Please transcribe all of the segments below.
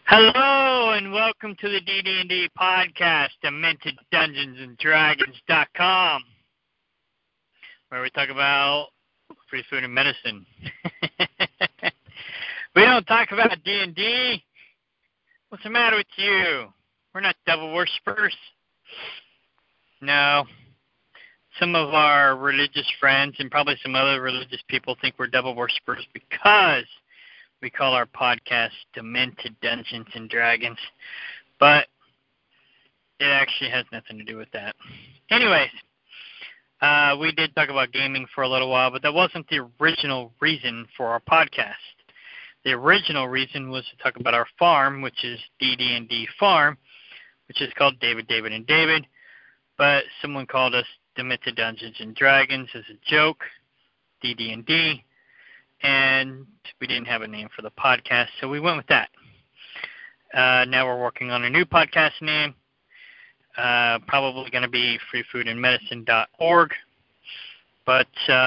Hello and welcome to the DD&D podcast, DementedDungeonsandDragons.com, where we talk about free food and medicine. We don't talk about D&D. What's the matter with you? We're not devil worshippers. No. Some of our religious friends and probably some other religious people think we're devil worshippers because we call our podcast Demented Dungeons and Dragons, but it actually has nothing to do with that. Anyways, we did talk about gaming for a little while, but that wasn't the original reason for our podcast. The original reason was to talk about our farm, which is DD&D Farm, which is called David, David, and David, but someone called us Demented Dungeons and Dragons as a joke, DD&D, and we didn't have a name for the podcast, so we went with that. Now we're working on a new podcast name, probably going to be freefoodandmedicine.org, but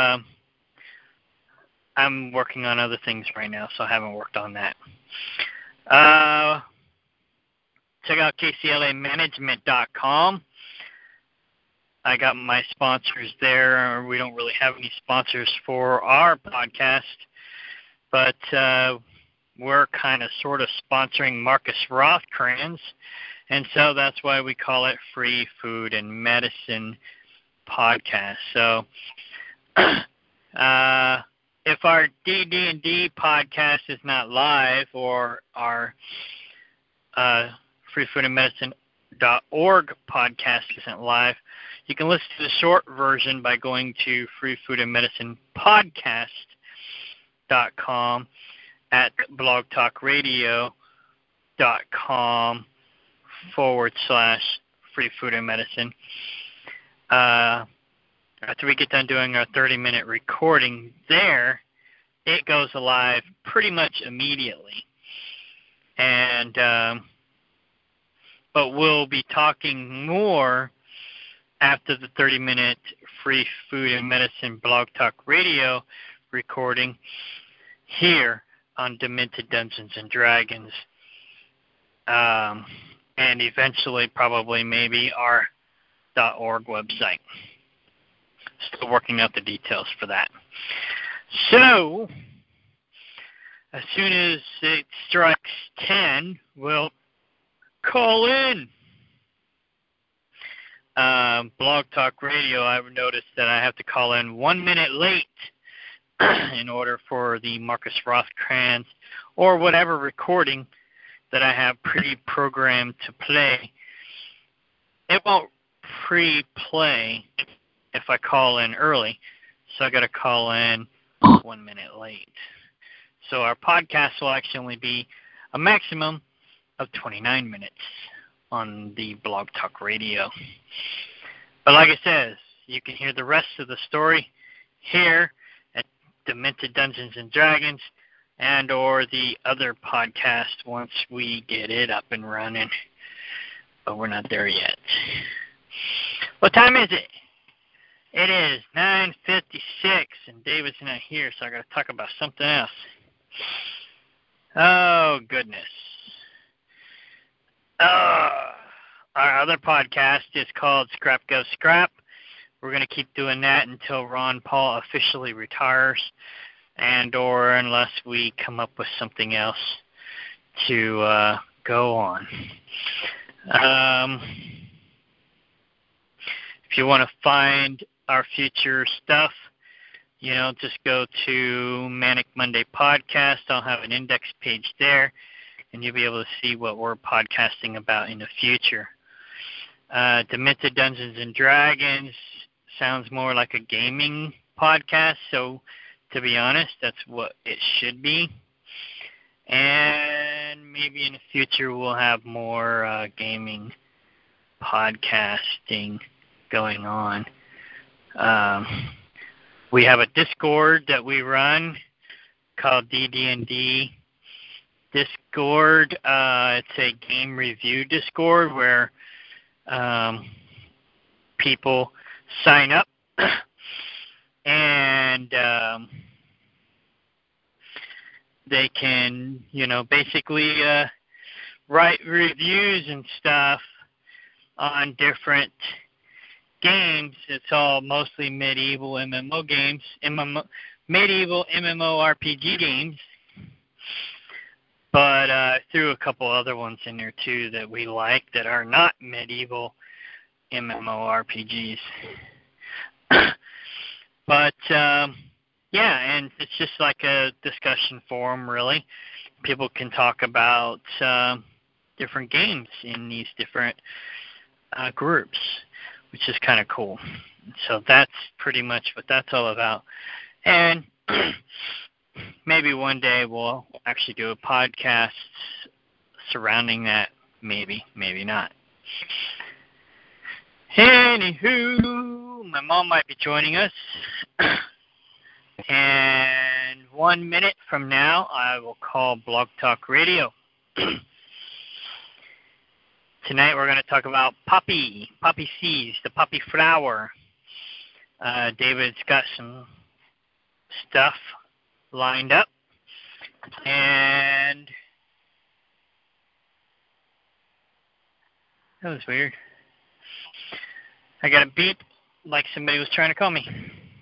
I'm working on other things right now, so I haven't worked on that. Check out kclamanagement.com. I got my sponsors there. We don't really have any sponsors for our podcast, but we're kind of sort of sponsoring Marcus Rothkranz, and so that's why we call it Free Food and Medicine Podcast. So if our DD&D podcast is not live or our freefoodandmedicine.org podcast isn't live, you can listen to the short version by going to freefoodandmedicinepodcast.com at blogtalkradio.com/freefoodandmedicine. After we get done doing our 30-minute recording there, it goes live pretty much immediately. And but we'll be talking more after the 30-minute Free Food and Medicine Blog Talk Radio recording here on Demented Dungeons and Dragons, and eventually probably maybe our .org website. Still working out the details for that. So, as soon as it strikes 10, we'll call in. Blog Talk Radio, I've noticed that I have to call in 1 minute late in order for the Marcus Rothkranz or whatever recording that I have pre-programmed to play. It won't pre-play if I call in early, so I got to call in 1 minute late. So our podcast will actually be a maximum of 29 minutes on the Blog Talk Radio. But like I said, you can hear the rest of the story here at Demented Dungeons and Dragons and or the other podcast once we get it up and running. But we're not there yet. What time is it? It is 9:56 and David's not here, so I got to talk about something else. Oh, goodness. Our other podcast is called Scrap Go Scrap. We're going to keep doing that until Ron Paul officially retires and or unless we come up with something else to go on. If you want to find our future stuff, just go to Manic Monday Podcast. I'll have an index page there, and you'll be able to see what we're podcasting about in the future. Demented Dungeons and Dragons sounds more like a gaming podcast, so to be honest, that's what it should be. And maybe in the future we'll have more gaming podcasting going on. We have a Discord that we run called DD&D Discord. It's a game review Discord where people sign up and they can, basically write reviews and stuff on different games. It's all mostly medieval MMO games, medieval MMORPG games. But I threw a couple other ones in there too that we like that are not medieval MMORPGs. But yeah, and it's just like a discussion forum, really. People can talk about different games in these different groups, which is kind of cool. So that's pretty much what that's all about. And maybe one day we'll actually do a podcast surrounding that. Maybe, maybe not. Anywho, my mom might be joining us. And 1 minute from now, I will call Blog Talk Radio. Tonight we're going to talk about poppy seeds, the poppy flower. David's got some stuff lined up. And that was weird. I got a beep like somebody was trying to call me.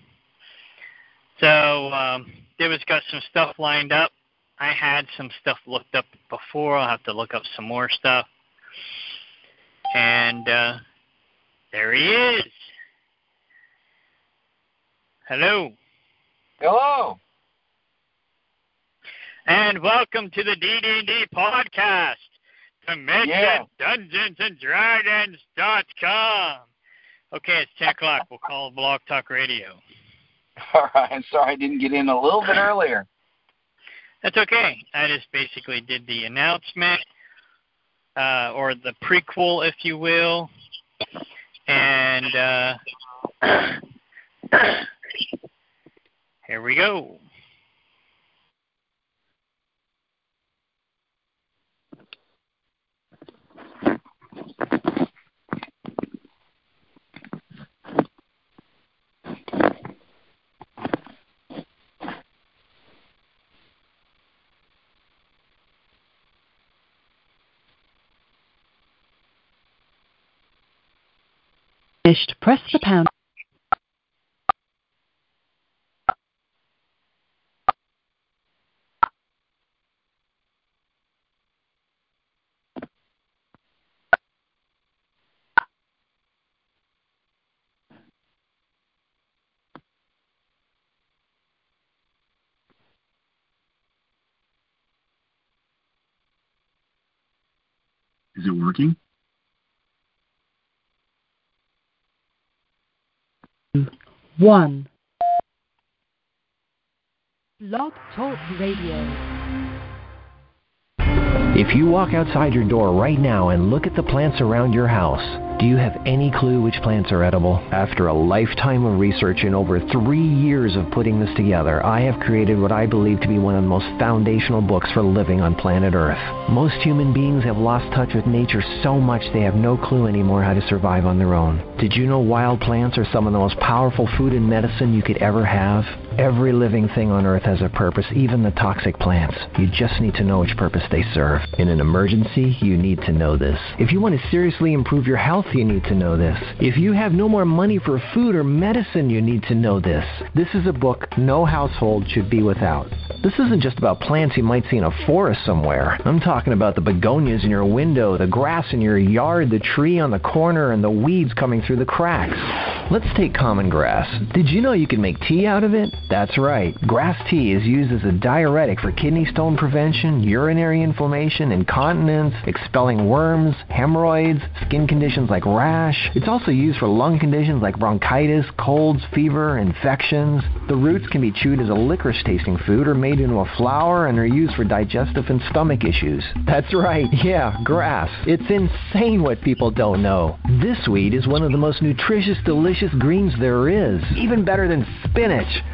So David's got some stuff lined up. I had some stuff looked up before. I'll have to look up some more stuff. And there he is. Hello. Hello. And welcome to the DDD podcast, Dimension Dungeons and Dragons.com. Okay, it's 10 o'clock. We'll call Blog Talk Radio. All right. I'm sorry I didn't get in a little bit earlier. That's okay. I just basically did the announcement, or the prequel, if you will. And here we go. Press the pound. Is it working? One. Blog Talk Radio. If you walk outside your door right now and look at the plants around your house, do you have any clue which plants are edible? After a lifetime of research and over 3 years of putting this together, I have created what I believe to be one of the most foundational books for living on planet Earth. Most human beings have lost touch with nature so much they have no clue anymore how to survive on their own. Did you know wild plants are some of the most powerful food and medicine you could ever have? Every living thing on Earth has a purpose, even the toxic plants. You just need to know which purpose they serve. In an emergency, you need to know this. If you want to seriously improve your health, you need to know this. If you have no more money for food or medicine, you need to know this. This is a book no household should be without. This isn't just about plants you might see in a forest somewhere. I'm talking about the begonias in your window, the grass in your yard, the tree on the corner, and the weeds coming through the cracks. Let's take common grass. Did you know you can make tea out of it? That's right. Grass tea is used as a diuretic for kidney stone prevention, urinary inflammation, incontinence, expelling worms, hemorrhoids, skin conditions like rash. It's also used for lung conditions like bronchitis, colds, fever, infections. The roots can be chewed as a licorice-tasting food or made into a flour and are used for digestive and stomach issues. That's right, yeah, grass. It's insane what people don't know. This weed is one of the most nutritious, delicious greens there is. Even better than spinach.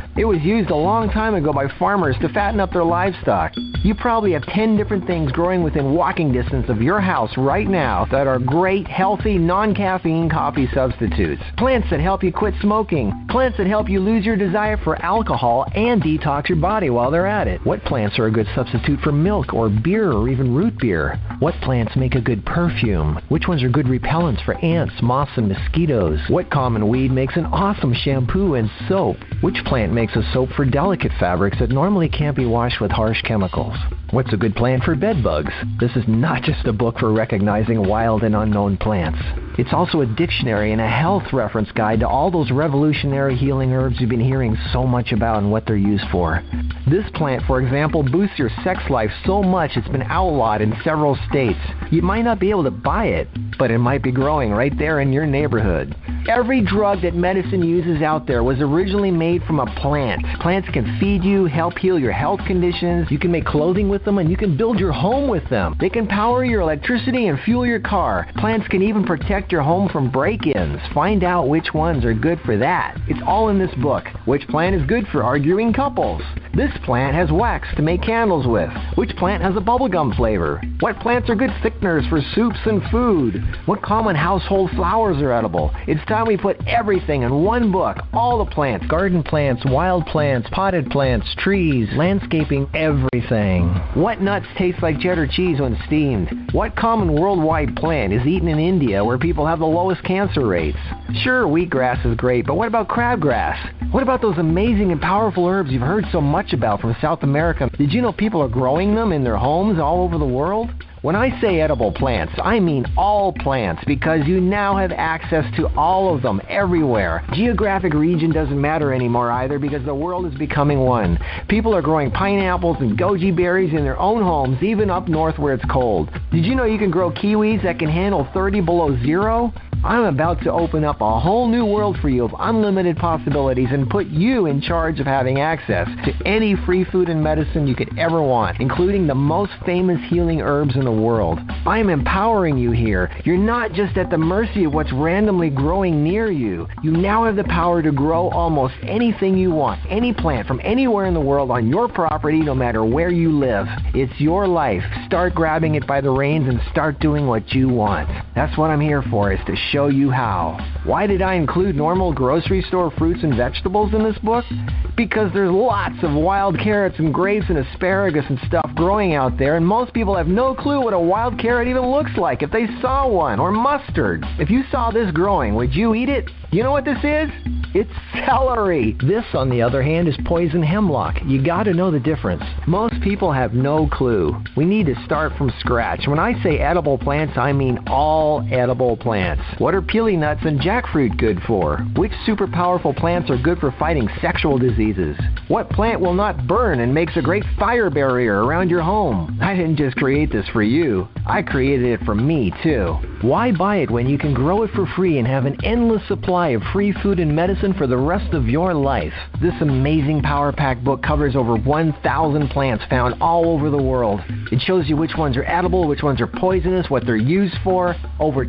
It was used a long time ago by farmers to fatten up their livestock. You probably have 10 different things growing within walking distance of your house right now that are great, healthy, non-caffeine coffee substitutes. Plants that help you quit smoking. Plants that help you lose your desire for alcohol and detox your body while they're at it. What plants are a good substitute for milk or beer or even root beer? What plants make a good perfume? Which ones are good repellents for ants, moths, and mosquitoes? What common weed makes an awesome shampoo and soap? Which plant makes a soap for delicate fabrics that normally can't be washed with harsh chemicals? What's a good plant for bed bugs? This is not just a book for recognizing wild and unknown plants. It's also a dictionary and a health reference guide to all those revolutionary healing herbs you've been hearing so much about and what they're used for. This plant, for example, boosts your sex life so much it's been outlawed in several states. You might not be able to buy it, but it might be growing right there in your neighborhood. Every drug that medicine uses out there was originally made from a plant. Plants can feed you, help heal your health conditions. You can make clothing with them, and you can build your home with them. They can power your electricity and fuel your car. Plants can even protect your home from break-ins. Find out which ones are good for that. It's all in this book. Which plant is good for arguing couples? This plant has wax to make candles with. Which plant has a bubblegum flavor? What plants are good thickeners for soups and food? What common household flowers are edible? It's time we put everything in one book. All the plants, garden plants, wild plants, potted plants, trees, landscaping, everything. What nuts taste like cheddar cheese when steamed? What common worldwide plant is eaten in India where people have the lowest cancer rates? Sure, wheatgrass is great, but what about crabgrass? What about those amazing and powerful herbs you've heard so much about from South America? Did you know people are growing them in their homes all over the world? When I say edible plants, I mean all plants, because you now have access to all of them everywhere. Geographic region doesn't matter anymore either, because the world is becoming one. People are growing pineapples and goji berries in their own homes, even up north where it's cold. Did you know you can grow kiwis that can handle 30 below zero? I'm about to open up a whole new world for you of unlimited possibilities and put you in charge of having access to any free food and medicine you could ever want, including the most famous healing herbs in the world. I'm empowering you here. You're not just at the mercy of what's randomly growing near you. You now have the power to grow almost anything you want, any plant from anywhere in the world on your property, no matter where you live. It's your life. Start grabbing it by the reins and start doing what you want. That's what I'm here for, is to show you how. Why did I include normal grocery store fruits and vegetables in this book? Because there's lots of wild carrots and grapes and asparagus and stuff growing out there, and most people have no clue what a wild carrot even looks like if they saw one, or mustard. If you saw this growing, would you eat it? You know what this is? It's celery. This, on the other hand, is poison hemlock. You gotta know the difference. Most people have no clue. We need to start from scratch. When I say edible plants, I mean all edible plants. What are peely nuts and jackfruit good for? Which super powerful plants are good for fighting sexual diseases? What plant will not burn and makes a great fire barrier around your home? I didn't just create this for you. I created it for me, too. Why buy it when you can grow it for free and have an endless supply of free food and medicine for the rest of your life? This amazing Power Pack book covers over 1,000 plants found all over the world. It shows you which ones are edible, which ones are poisonous, what they're used for. Over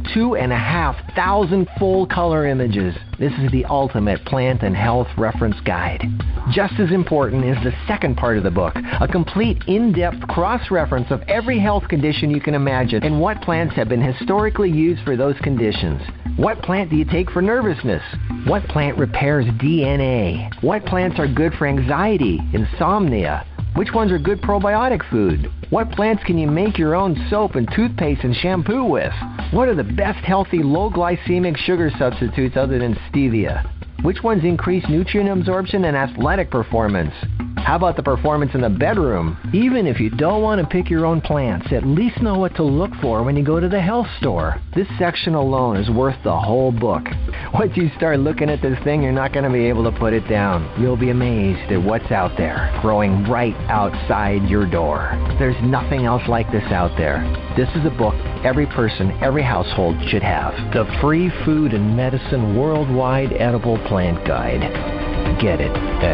2,500 full color images. This is the ultimate plant and health reference guide. Just as important is the second part of the book, a complete in-depth cross-reference of every health condition you can imagine and what plants have been historically used for those conditions. What plant do you take for nervousness? What plant repairs DNA? What plants are good for anxiety, insomnia? Which ones are good probiotic food? What plants can you make your own soap and toothpaste and shampoo with? What are the best healthy low glycemic sugar substitutes other than stevia? Which ones increase nutrient absorption and athletic performance? How about the performance in the bedroom? Even if you don't want to pick your own plants, at least know what to look for when you go to the health store. This section alone is worth the whole book. Once you start looking at this thing, you're not going to be able to put it down. You'll be amazed at what's out there, growing right outside your door. There's nothing else like this out there. This is a book every person, every household should have. The Free Food and Medicine Worldwide Edible Plant Guide. Get it at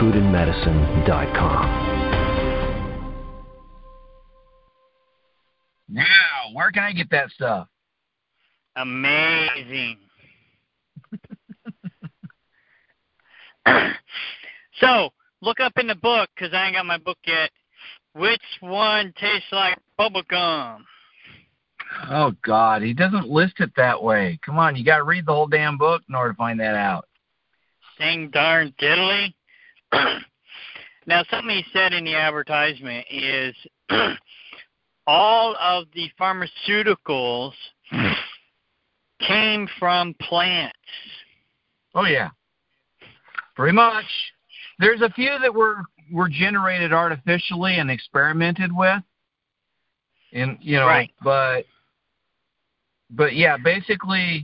freefoodandmedicine.com. Now, where can I get that stuff? Amazing. So, look up in the book, because I ain't got my book yet, which one tastes like bubble gum? Oh, God, he doesn't list it that way. Come on, you got to read the whole damn book in order to find that out. Dang darn diddly. Now, something he said in the advertisement is all of the pharmaceuticals came from plants. Oh, yeah. Pretty much. There's a few that were generated artificially and experimented with. And, you know, right. but yeah, basically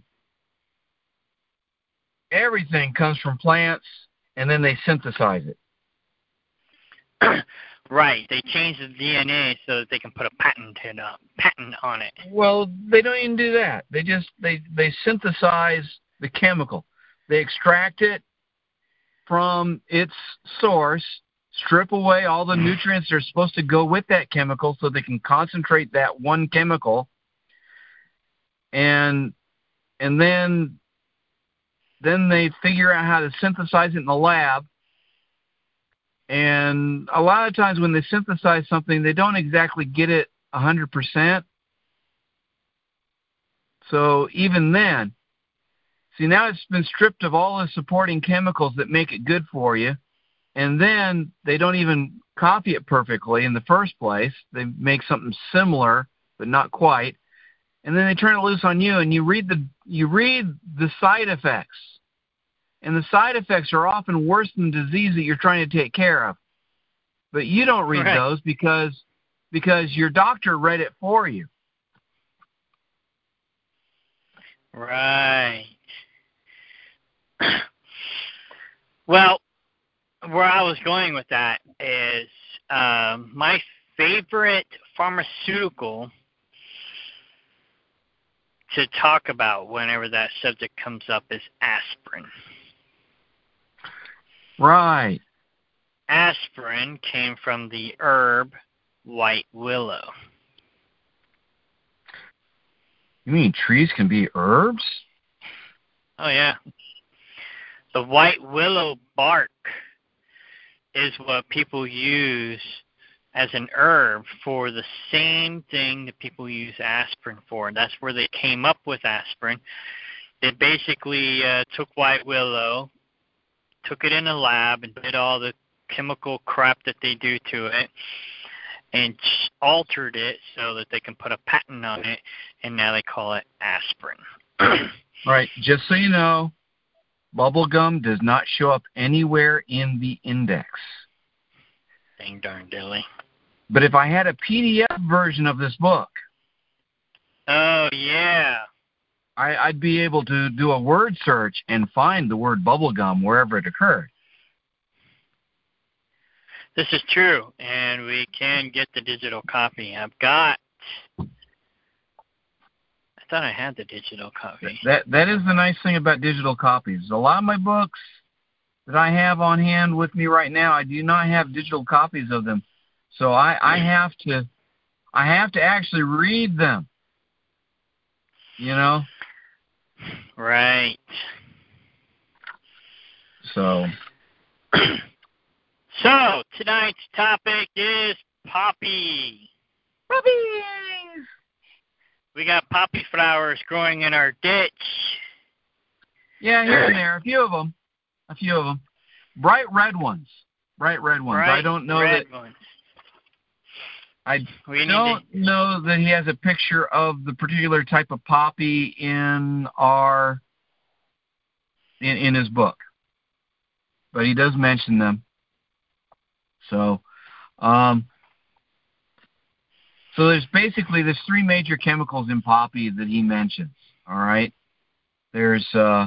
everything comes from plants, and then they synthesize it. Right. They change the DNA so that they can put a patent on it. Well, they don't even do that. They just they synthesize the chemical. They extract it from its source, strip away all the nutrients that are supposed to go with that chemical so they can concentrate that one chemical, and then they figure out how to synthesize it in the lab. And a lot of times when they synthesize something, they don't exactly get it 100%. So even then, see, now it's been stripped of all the supporting chemicals that make it good for you, and then they don't even copy it perfectly in the first place. They make something similar, but not quite, and then they turn it loose on you, and you read the side effects. And the side effects are often worse than the disease that you're trying to take care of. But you don't read those because your doctor read it for you. Right. Well, where I was going with that is my favorite pharmaceutical to talk about whenever that subject comes up is aspirin. Right. Aspirin came from the herb white willow. You mean trees can be herbs? Oh, yeah. The white willow bark is what people use as an herb for the same thing that people use aspirin for. And that's where they came up with aspirin. They basically took white willow, took it in a lab, and did all the chemical crap that they do to it, and altered it so that they can put a patent on it, and now they call it aspirin. Right. Just so you know, bubblegum does not show up anywhere in the index. Dang darn dilly. But if I had a PDF version of this book, oh, yeah, I'd be able to do a word search and find the word bubblegum wherever it occurred. This is true, and we can get the digital copy. I thought I had the digital copy. That is the nice thing about digital copies. A lot of my books that I have on hand with me right now, I do not have digital copies of them. So I have to actually read them. You know? Right. So tonight's topic is poppy. Puppies! We got poppy flowers growing in our ditch. Yeah, here and there. A few of them. Bright red ones. I don't know that. Ones. I don't know that he has a picture of the particular type of poppy in his book, but he does mention them. So there's three major chemicals in poppy that he mentions. All right, there's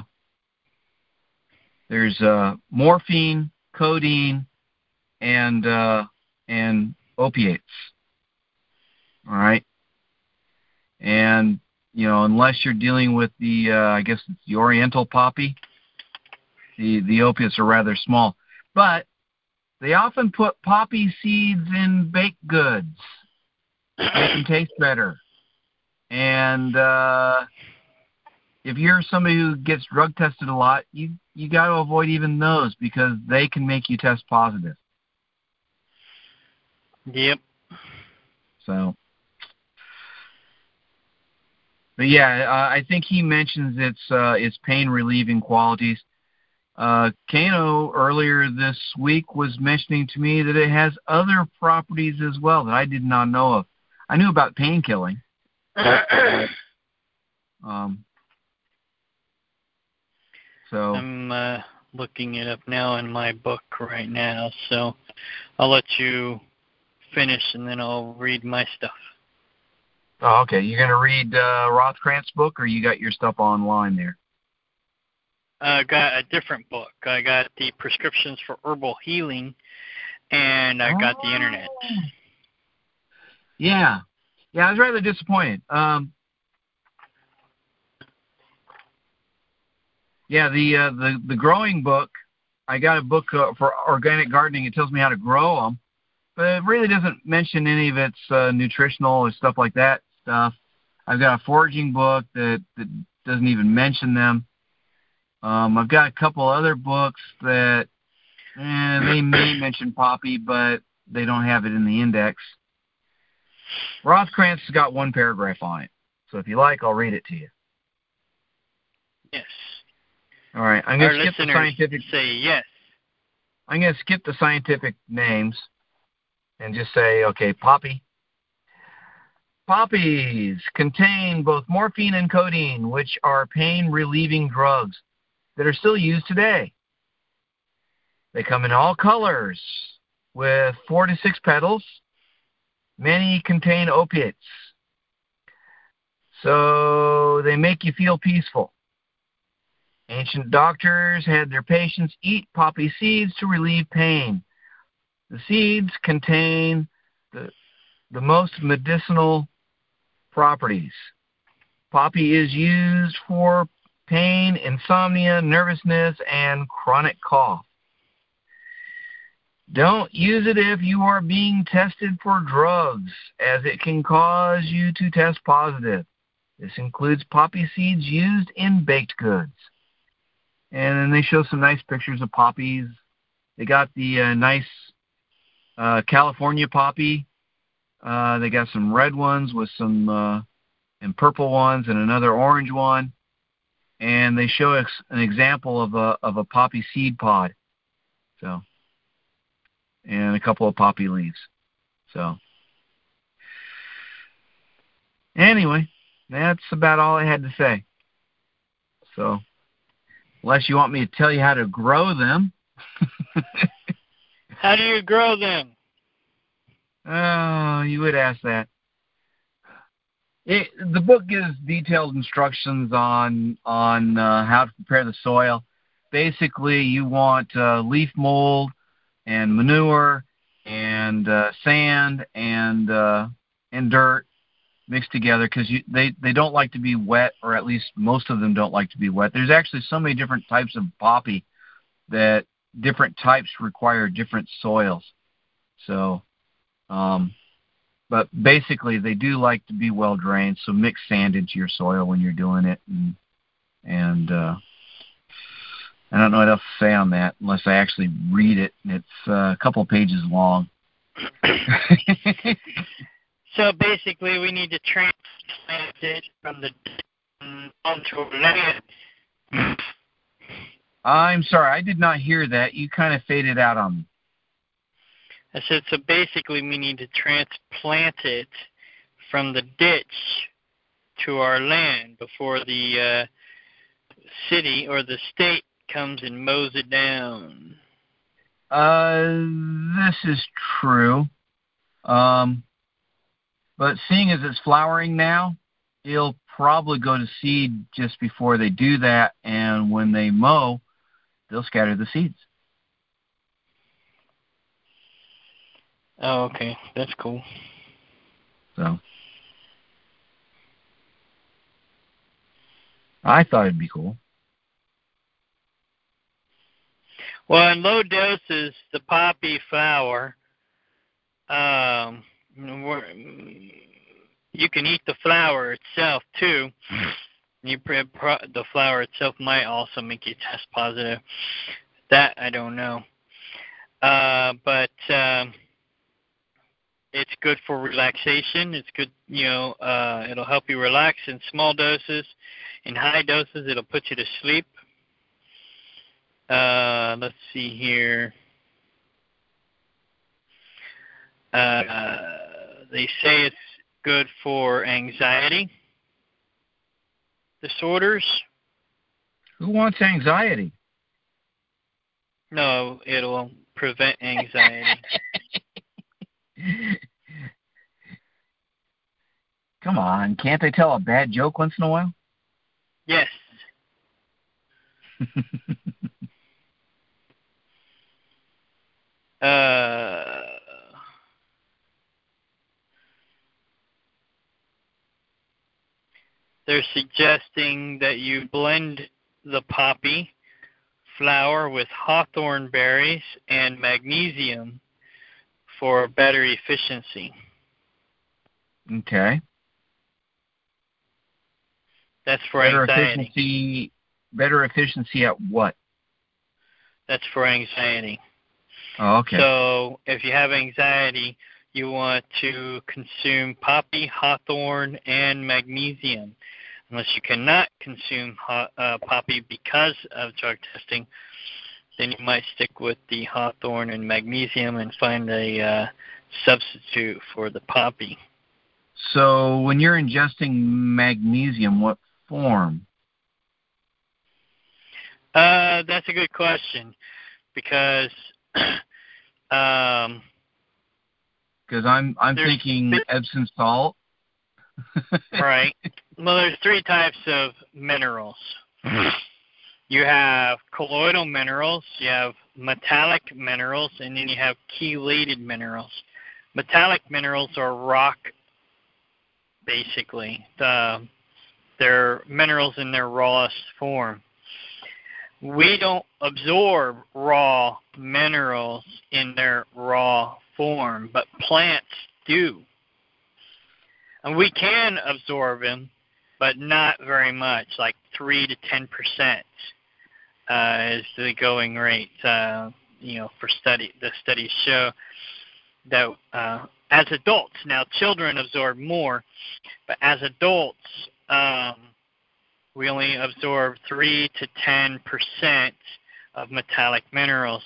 morphine, codeine, and opiates. All right, and unless you're dealing with the I guess it's the Oriental poppy, the opiates are rather small, but they often put poppy seeds in baked goods. Make them taste better. And if you're somebody who gets drug tested a lot, you got to avoid even those because they can make you test positive. Yep. So, but yeah, I think he mentions its pain relieving qualities. Kano earlier this week was mentioning to me that it has other properties as well that I did not know of. I knew about pain killing. So I'm looking it up now in my book right now, so I'll let you finish and then I'll read my stuff. Oh, okay. You're going to read Rothkrantz' book, or you got your stuff online there? I got a different book. I got the prescriptions for herbal healing, and I got the internet. Yeah. I was rather disappointed. The growing book, I got a book for organic gardening. It tells me how to grow them, but it really doesn't mention any of its nutritional or stuff like that stuff. I've got a foraging book that doesn't even mention them. I've got a couple other books that they may mention poppy, but they don't have it in the index. Rothkrantz has got one paragraph on it, so if you like, I'll read it to you. Yes. All right, I'm going to skip the scientific. Say yes. I'm going to skip the scientific names and just say, okay, poppy. Poppies contain both morphine and codeine, which are pain-relieving drugs that are still used today. They come in all colors with 4 to 6 petals. Many contain opiates, so they make you feel peaceful. Ancient doctors had their patients eat poppy seeds to relieve pain. The seeds contain the most medicinal properties. Poppy is used for pain, insomnia, nervousness, and chronic cough. Don't use it if you are being tested for drugs, as it can cause you to test positive. This includes poppy seeds used in baked goods. And then they show some nice pictures of poppies. They got the nice California poppy. They got some red ones with some and purple ones and another orange one. And they show us an example of a poppy seed pod. So, and a couple of poppy leaves. So, anyway, that's about all I had to say. So, unless you want me to tell you how to grow them. How do you grow them? Oh, you would ask that. The book gives detailed instructions on how to prepare the soil. Basically, you want leaf mold and manure and sand and dirt mixed together because they don't like to be wet, or at least most of them don't like to be wet. There's actually so many different types of poppy that different types require different soils. So, but basically they do like to be well drained. So mix sand into your soil when you're doing it, and I don't know what else to say on that unless I actually read it. It's a couple of pages long. So basically, we need to transplant it from the onto land. I'm sorry, I did not hear that. You kind of faded out on me. I said, so basically, we need to transplant it from the ditch to our land before the city or the state comes and mows it down. This is true. But seeing as it's flowering now, it'll probably go to seed just before they do that, and when they mow, they'll scatter the seeds. Oh, okay. That's cool. So, I thought it'd be cool. Well, in low doses, the poppy flower, you can eat the flower itself too. The flower itself might also make you test positive. That I don't know. But it's good for relaxation. It's good, it'll help you relax in small doses. In high doses, it'll put you to sleep. Let's see here. They say it's good for anxiety disorders. Who wants anxiety? No, it'll prevent anxiety. Come on, can't they tell a bad joke once in a while? Yes. They're suggesting that you blend the poppy flower with hawthorn berries and magnesium for better efficiency. Okay. That's for anxiety. Better efficiency at what? That's for anxiety. Oh, okay. So if you have anxiety, you want to consume poppy, hawthorn, and magnesium. Unless you cannot consume poppy because of drug testing, then you might stick with the hawthorn and magnesium and find a substitute for the poppy. So when you're ingesting magnesium, what form? That's a good question because I'm thinking Epsom salt. Right. Well, there's 3 types of minerals. You have colloidal minerals, you have metallic minerals, and then you have chelated minerals. Metallic minerals are rock, basically. They're minerals in their rawest form. We don't absorb raw minerals in their raw form, but plants do. And we can absorb them, but not very much, like 3 to 10% is the going rate. The studies show that as adults, now children absorb more, but as adults, we only absorb 3 to 10% of metallic minerals.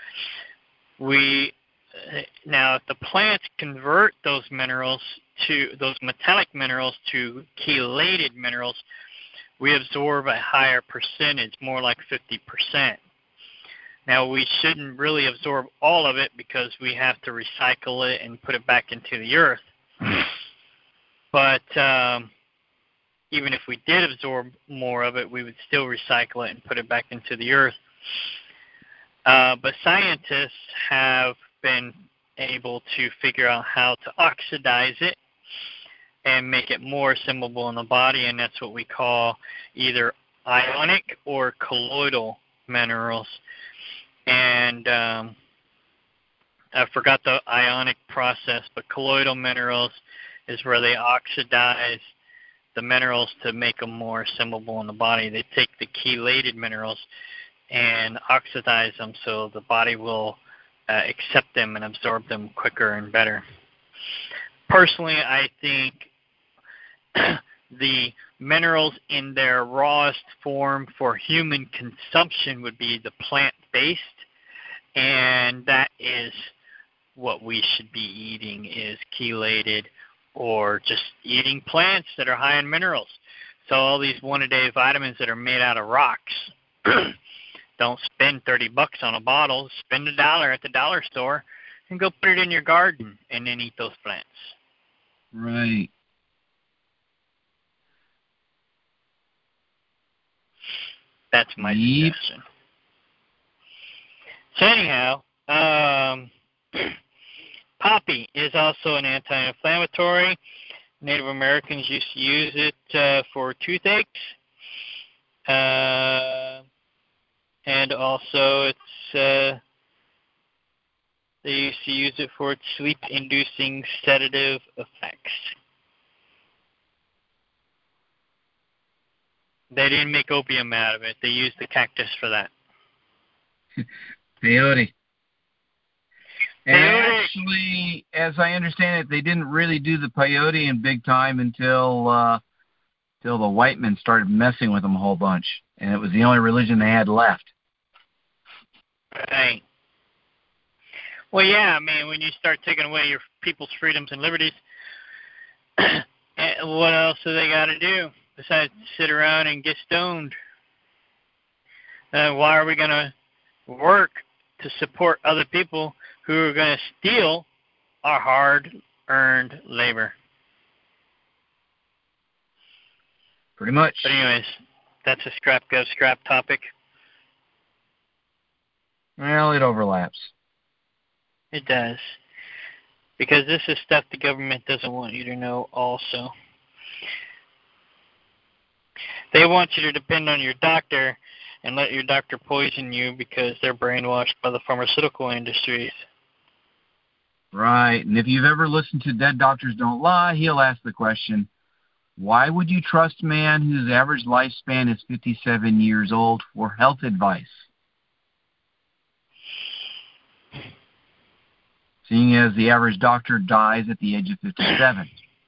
Now, if the plants convert those metallic minerals to chelated minerals, we absorb a higher percentage, more like 50%. Now, we shouldn't really absorb all of it because we have to recycle it and put it back into the earth. But even if we did absorb more of it, we would still recycle it and put it back into the earth. But scientists have been able to figure out how to oxidize it and make it more assimilable in the body, and that's what we call either ionic or colloidal minerals. And I forgot the ionic process, but colloidal minerals is where they oxidize the minerals to make them more assimilable in the body. They take the chelated minerals and oxidize them so the body will accept them and absorb them quicker and better. Personally, I think the minerals in their rawest form for human consumption would be the plant-based, and that is what we should be eating, is chelated or just eating plants that are high in minerals. So all these one-a-day vitamins that are made out of rocks, don't spend $30 on a bottle. Spend $1 at the dollar store and go put it in your garden and then eat those plants. Right. That's my suggestion. So anyhow, poppy is also an anti-inflammatory. Native Americans used to use it for toothaches. And also they used to use it for its sleep-inducing sedative effects. They didn't make opium out of it. They used the cactus for that. Peyote. And Peyote. actually, as I understand it, they didn't really do the peyote in big time until the white men started messing with them a whole bunch. And it was the only religion they had left. Right. Well, yeah, I mean, when you start taking away your people's freedoms and liberties, what else do they got to do besides sit around and get stoned? Why are we going to work to support other people who are going to steal our hard-earned labor? Pretty much. But anyways, that's a scrap topic. Well, it overlaps. It does. Because this is stuff the government doesn't want you to know also. They want you to depend on your doctor and let your doctor poison you because they're brainwashed by the pharmaceutical industries. Right. And if you've ever listened to Dead Doctors Don't Lie, he'll ask the question, why would you trust a man whose average lifespan is 57 years old for health advice? Seeing as the average doctor dies at the age of 57.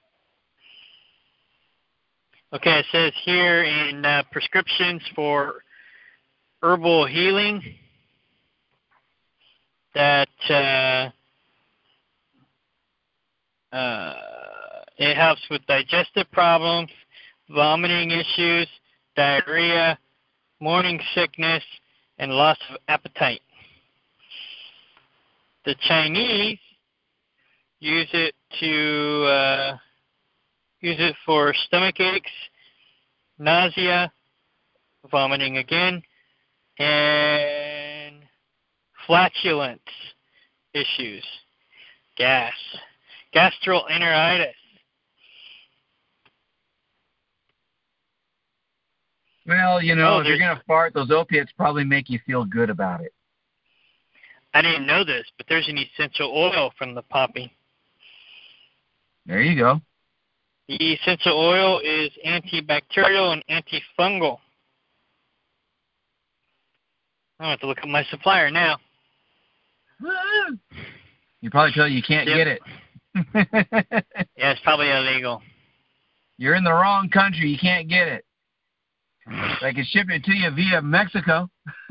Okay, it says here in prescriptions for herbal healing that it helps with digestive problems, vomiting issues, diarrhea, morning sickness, and loss of appetite. The Chinese use it for stomach aches, nausea, vomiting again, and flatulence issues, gastroenteritis. Well, if you're going to fart, those opiates probably make you feel good about it. I didn't know this, but there's an essential oil from the poppy. There you go. The essential oil is antibacterial and antifungal. I have to look at my supplier now. You probably tell you can't get it. Yeah, it's probably illegal. You're in the wrong country. You can't get it. They can ship it to you via Mexico.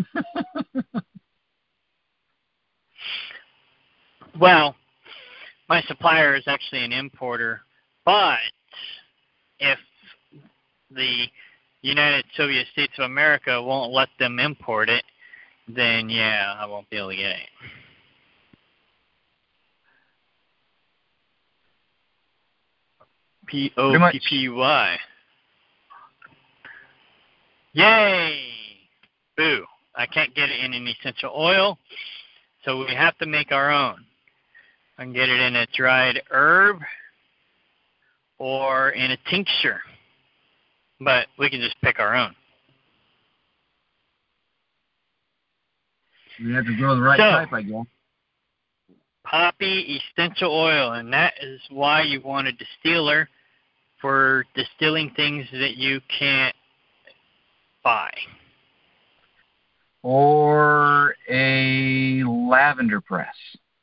Well, my supplier is actually an importer, but if the United Soviet States of America won't let them import it, then yeah, I won't be able to get it. P-O-P-P-Y. Yay! Boo. I can't get it in an essential oil, so we have to make our own. I can get it in a dried herb or in a tincture, but we can just pick our own. You have to grow the right type, I guess. Poppy essential oil, and that is why you want a distiller for distilling things that you can't buy. Or a lavender press.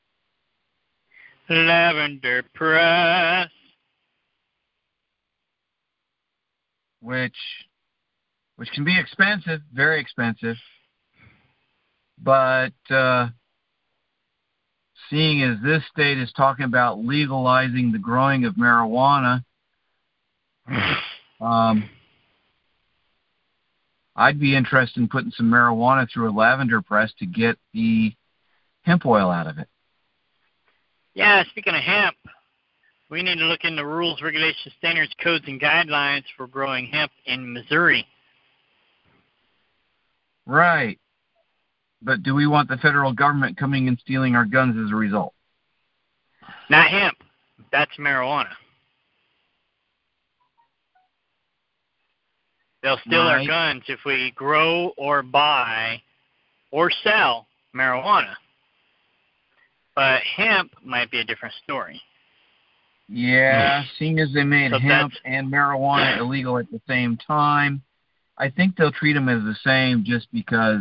Lavender press. Which can be expensive, very expensive. But seeing as this state is talking about legalizing the growing of marijuana, I'd be interested in putting some marijuana through a lavender press to get the hemp oil out of it. Yeah, speaking of hemp, we need to look into rules, regulations, standards, codes, and guidelines for growing hemp in Missouri. Right. But do we want the federal government coming and stealing our guns as a result? Not hemp. That's marijuana. They'll steal our guns if we grow or buy or sell marijuana. But hemp might be a different story. Yeah, seeing as they made hemp and marijuana illegal at the same time, I think they'll treat them as the same just because.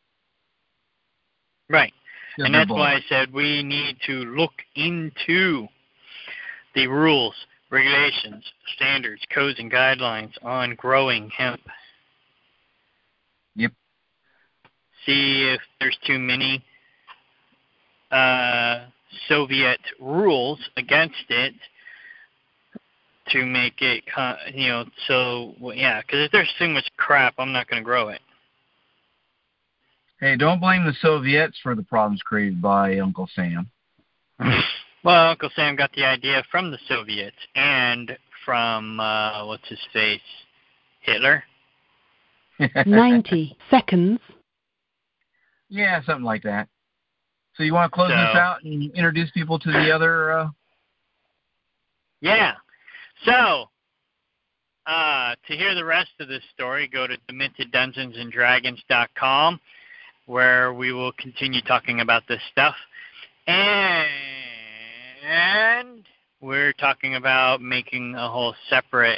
Right. And that's both. why I said we need to look into the rules, regulations, standards, codes, and guidelines on growing hemp. Yep. See if there's too many Soviet rules against it to make it, so, yeah, because if there's too much crap, I'm not going to grow it. Hey, don't blame the Soviets for the problems created by Uncle Sam. Well, Uncle Sam got the idea from the Soviets and from, what's his face, Hitler. 90 seconds. Yeah, something like that. So you want to close this out and introduce people to the other? Yeah. So, to hear the rest of this story, go to DementedDungeonsandDragons.com, where we will continue talking about this stuff. And we're talking about making a whole separate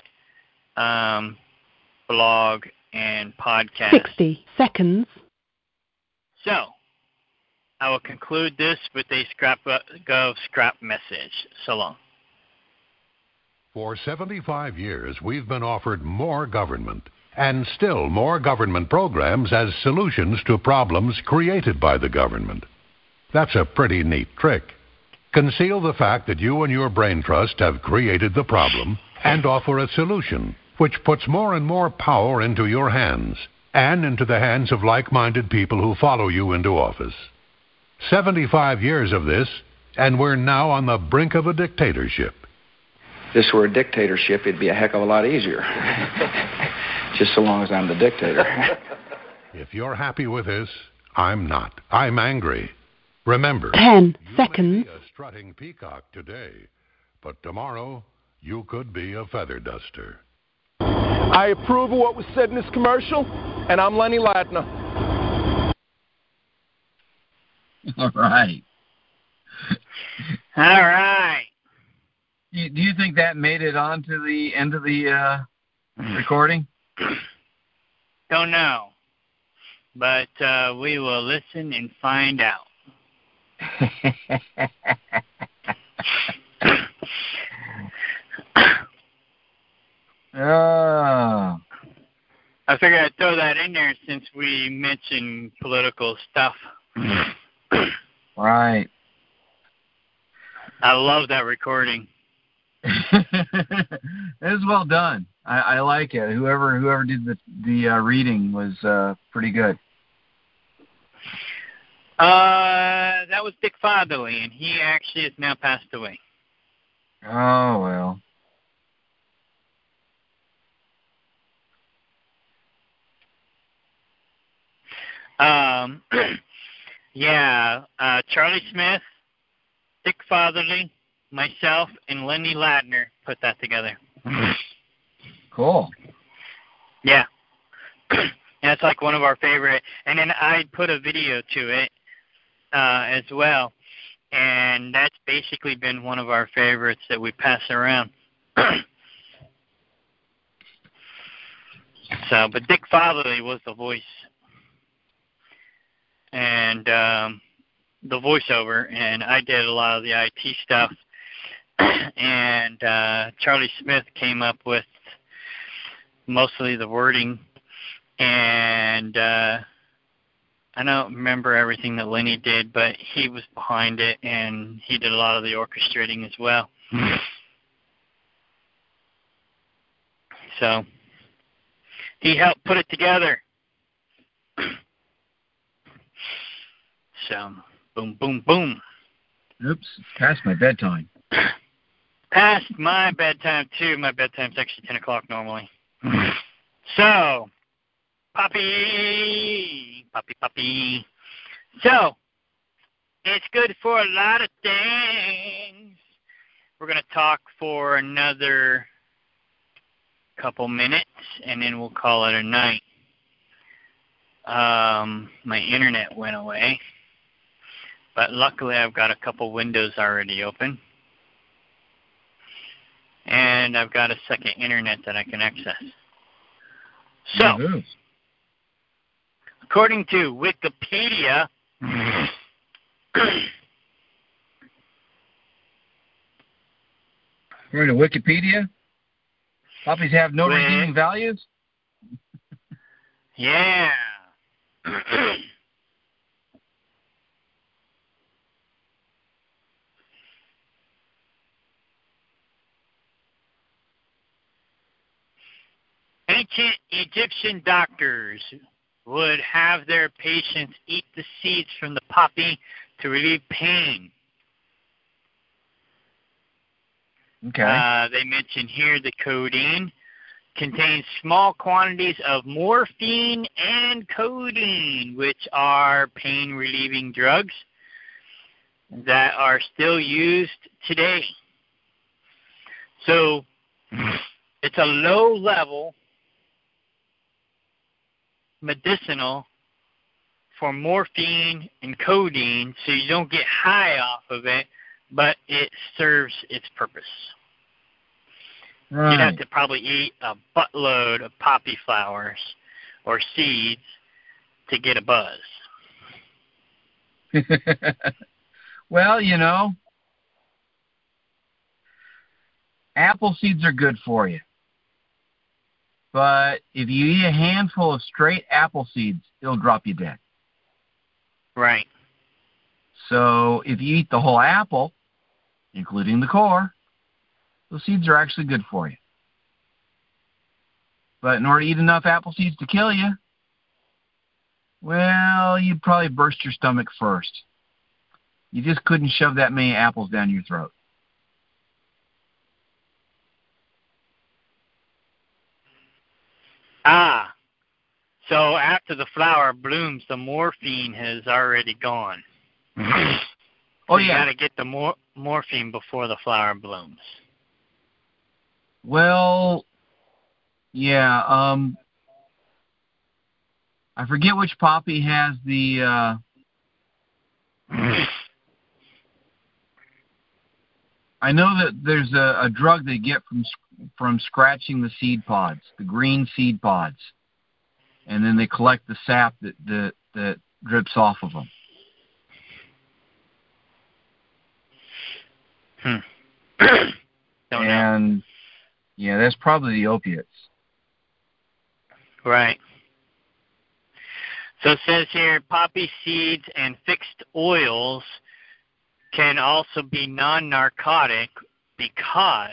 blog and podcast. 60 seconds. So, I will conclude this with a scrap message. So long. For 75 years, we've been offered more government and still more government programs as solutions to problems created by the government. That's a pretty neat trick. Conceal the fact that you and your brain trust have created the problem and offer a solution which puts more and more power into your hands and into the hands of like-minded people who follow you into office. 75 years of this, and we're now on the brink of a dictatorship. If this were a dictatorship, it'd be a heck of a lot easier. Just so long as I'm the dictator. If you're happy with this, I'm not. I'm angry. Remember, 10 you seconds. may be a strutting peacock today, but tomorrow you could be a feather duster. I approve of what was said in this commercial, and I'm Lenny Ladner. All right. All right. Do you think that made it on to the end of the recording? Don't know. But we will listen and find out. Oh. I figured I'd throw that in there since we mentioned political stuff. Right. I love that recording. It was well done. I like it. Whoever did the reading was pretty good. That was Dick Fatherly, and he actually has now passed away. Oh, well. Yeah, Charlie Smith, Dick Fatherly, myself, and Lenny Ladner put that together. Cool. Yeah. That's like one of our favorite. And then I put a video to it as well. And that's basically been one of our favorites that we pass around. But Dick Fatherly was the voice. And the voiceover. And I did a lot of the IT stuff. And Charlie Smith came up with mostly the wording. And I don't remember everything that Lenny did, but he was behind it, and he did a lot of the orchestrating as well. So he helped put it together. So, boom, boom, boom. Oops, past my bedtime. Past my bedtime, too. My bedtime's actually 10 o'clock normally. So, Poppy. So, it's good for a lot of things. We're going to talk for another couple minutes, and then we'll call it a night. My internet went away, but luckily I've got a couple windows already open, and I've got a second internet that I can access. So, Mm-hmm. according to Wikipedia, according to Wikipedia, puppies have no redeeming values? Yeah. Ancient Egyptian doctors would have their patients eat the seeds from the poppy to relieve pain. Okay. They mention here the codeine contains small quantities of morphine and codeine, which are pain-relieving drugs that are still used today. So it's a low-level medicinal for morphine and codeine, so you don't get high off of it, but it serves its purpose. Right. You'd have to probably eat a buttload of poppy flowers or seeds to get a buzz. Well, apple seeds are good for you. But if you eat a handful of straight apple seeds, it'll drop you dead. Right. So if you eat the whole apple, including the core, those seeds are actually good for you. But in order to eat enough apple seeds to kill you, well, you'd probably burst your stomach first. You just couldn't shove that many apples down your throat. So after the flower blooms, the morphine has already gone. Oh, You yeah. got to get the morphine before the flower blooms. Well, yeah. I forget which poppy has the. I know that there's a drug they get from scratching the seed pods, the green seed pods, and then they collect the sap that drips off of them. Don't know. Yeah, that's probably the opiates. Right. So it says here, poppy seeds and fixed oils can also be non-narcotic because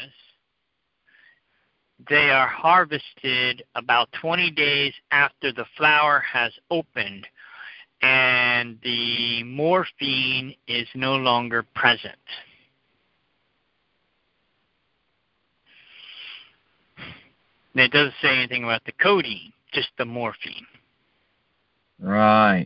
they are harvested about 20 days after the flower has opened and the morphine is no longer present. And it doesn't say anything about the codeine, just the morphine. Right.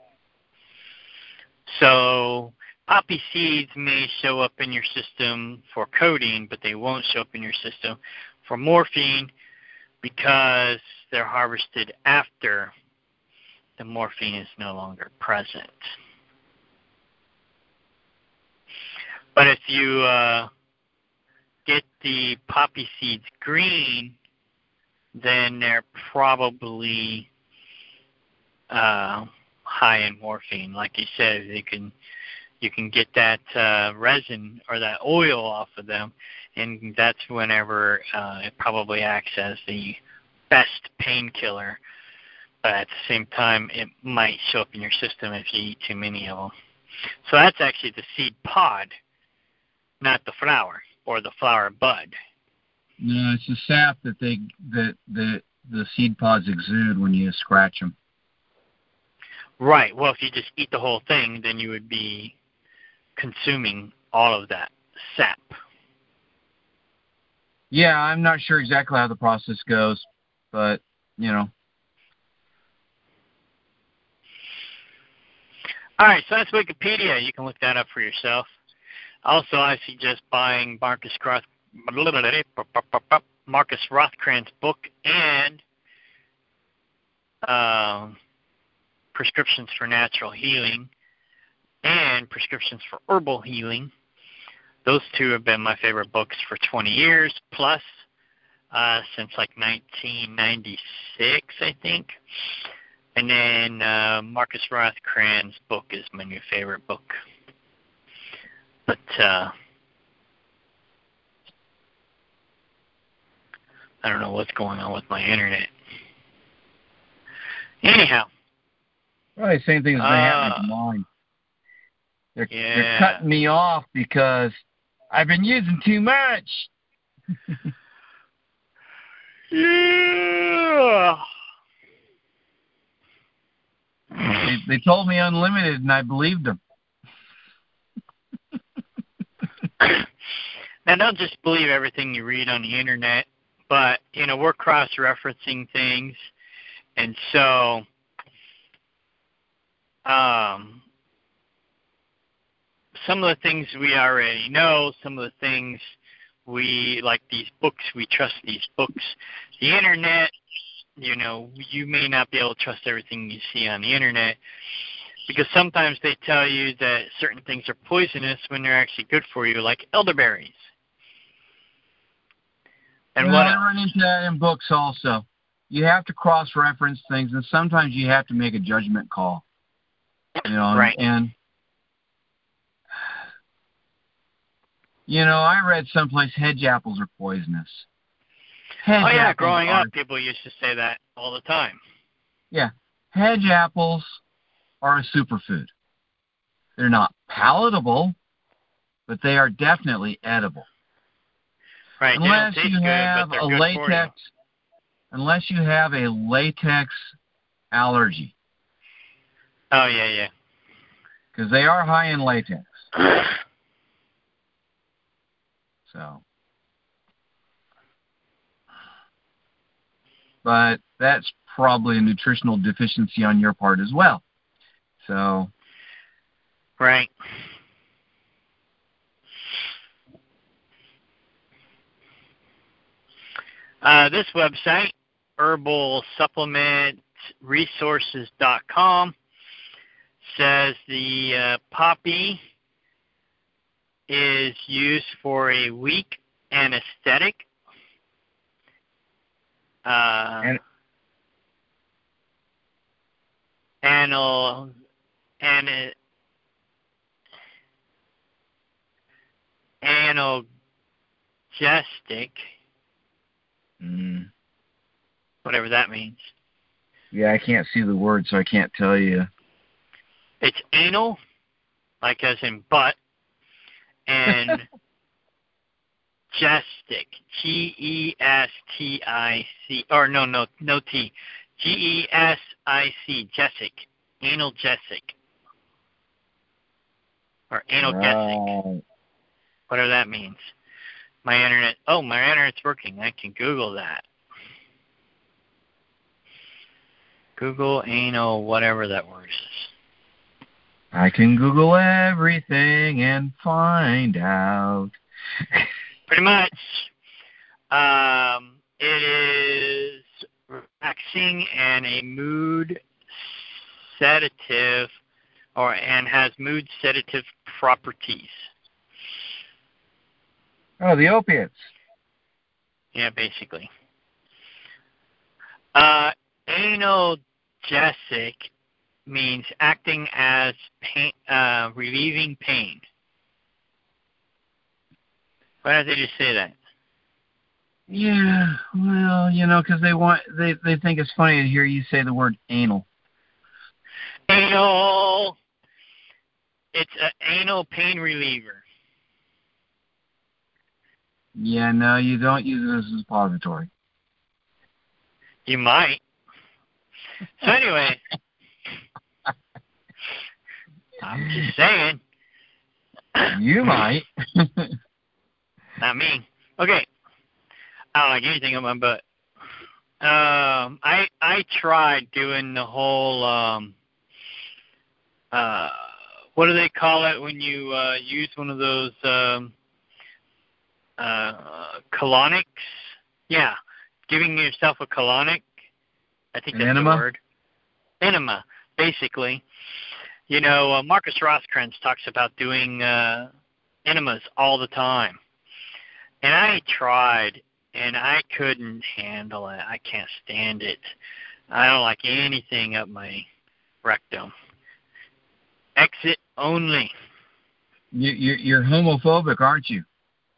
So poppy seeds may show up in your system for codeine, but they won't show up in your system for morphine because they're harvested after the morphine is no longer present. But if you get the poppy seeds green, then they're probably high in morphine. Like you said, you can get that resin or that oil off of them, and that's whenever it probably acts as the best painkiller. But at the same time, it might show up in your system if you eat too many of them. So that's actually the seed pod, not the flower or the flower bud. No, it's the sap that the seed pods exude when you scratch them. Right. Well, if you just eat the whole thing, then you would be consuming all of that sap. Yeah, I'm not sure exactly how the process goes, but, All right, so that's Wikipedia. You can look that up for yourself. Also, I suggest buying Marcus Rothkran's book and Prescriptions for Natural Healing and Prescriptions for Herbal Healing. Those two have been my favorite books for 20 years, plus since like 1996, I think. And then Marcus Rothkran's book is my new favorite book. But I don't know what's going on with my internet. Anyhow. Right, same thing has been happening to mine. They're cutting me off because I've been using too much. Yeah. They told me unlimited, and I believed them. Now, don't just believe everything you read on the internet, but, we're cross-referencing things, and so some of the things we already know, some of the things we, like these books, we trust these books. The internet, you may not be able to trust everything you see on the internet because sometimes they tell you that certain things are poisonous when they're actually good for you, like elderberries. And I run into that in books also. You have to cross-reference things, and sometimes you have to make a judgment call. Right. And I read someplace hedge apples are poisonous. Growing up, people used to say that all the time. Yeah. Hedge apples are a superfood. They're not palatable, but they are definitely edible. Right. Unless they don't taste you good, have but they're a good latex, for you. unless you have a latex allergy. Oh, yeah. Because they are high in latex. So. But that's probably a nutritional deficiency on your part as well. So. Right. This website, herbalsupplementresources.com, says the poppy is used for a weak anesthetic. Analgesic. Whatever that means. Yeah, I can't see the word, so I can't tell you. It's anal, like as in butt, and gestic, G-E-S-T-I-C, or no T, G-E-S-I-C, gesic, analgesic, or analgesic, whatever that means. My internet's working. I can Google that. Google anal, whatever that word is. I can Google everything and find out. Pretty much. It is relaxing and a mood sedative, and has mood sedative properties. Oh, the opiates. Yeah, basically. Analgesic means acting as pain, relieving pain. Why don't they just say that? Yeah, well, because they think it's funny to hear you say the word anal. Anal. It's an anal pain reliever. Yeah, no, you don't use it as a suppository. You might. So anyway, I'm just saying. You might. Not me. Okay. I don't like anything on my butt. I tried doing the whole what do they call it when you use one of those colonics? Yeah, giving yourself a colonic. I think that's enema? the word. Enema, basically. Marcus Rothkranz talks about doing enemas all the time. And I tried, and I couldn't handle it. I can't stand it. I don't like anything up my rectum. Exit only. You're homophobic, aren't you?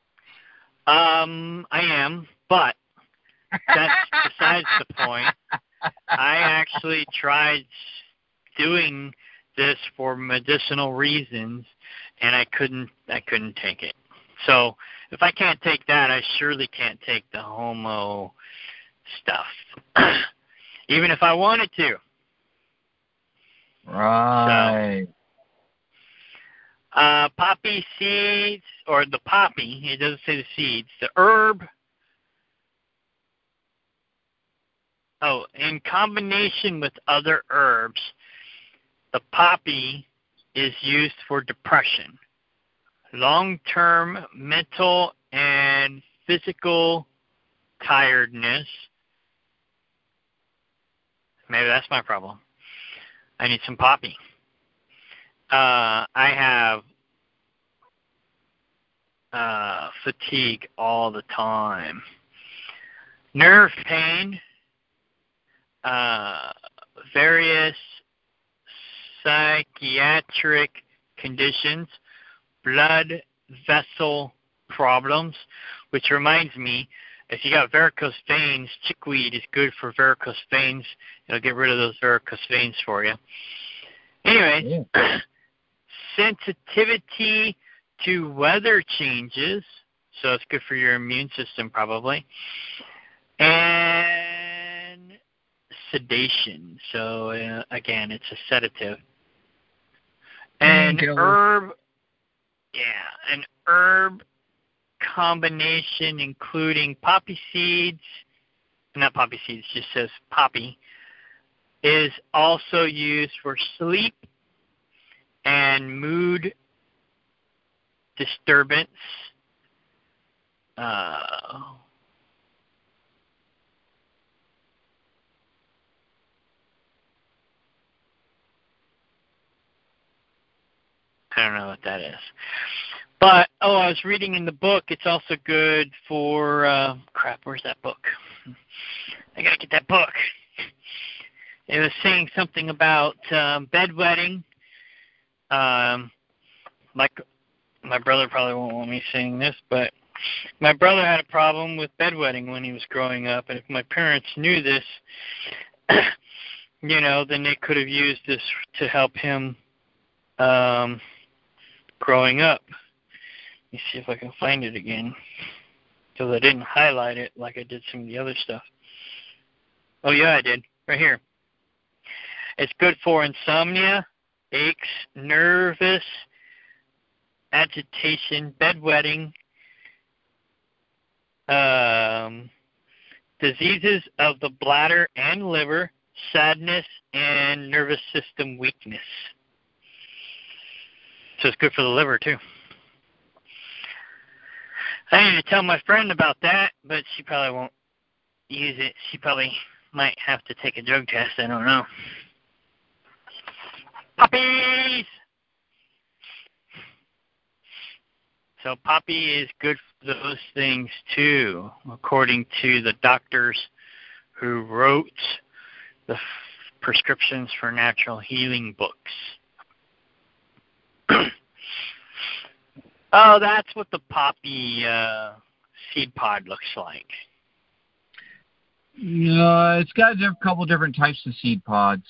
I am, but that's besides the point. I actually tried doing this for medicinal reasons, and I couldn't take it. So if I can't take that, I surely can't take the homo stuff, even if I wanted to. Right. So, poppy seeds, or the poppy, it doesn't say the seeds, the herb. Oh, in combination with other herbs, the poppy is used for depression, long-term mental and physical tiredness. Maybe that's my problem. I need some poppy. I have fatigue all the time. Nerve pain, various psychiatric conditions, blood vessel problems, which reminds me, if you got varicose veins, chickweed is good for varicose veins. It'll get rid of those varicose veins for you. Anyway, sensitivity to weather changes, so it's good for your immune system probably, and sedation. So again, it's a sedative. And herb combination including poppy seeds, not poppy seeds, just says poppy, is also used for sleep and mood disturbance. I don't know what that is. But, I was reading in the book, it's also good for, where's that book? I got to get that book. It was saying something about bedwetting. Like, my brother probably won't want me saying this, but my brother had a problem with bedwetting when he was growing up, and if my parents knew this, then they could have used this to help him growing up. Let me see if I can find it again, because I didn't highlight it like I did some of the other stuff. Oh, yeah, I did. Right here. It's good for insomnia, aches, nervous agitation, bedwetting, diseases of the bladder and liver, sadness, and nervous system weakness. So it's good for the liver, too. I need to tell my friend about that, but she probably won't use it. She probably might have to take a drug test. I don't know. Puppies! So poppy is good for those things, too, according to the doctors who wrote the prescriptions for natural healing books. Oh, that's what the poppy seed pod looks like. No, it's got a couple different types of seed pods.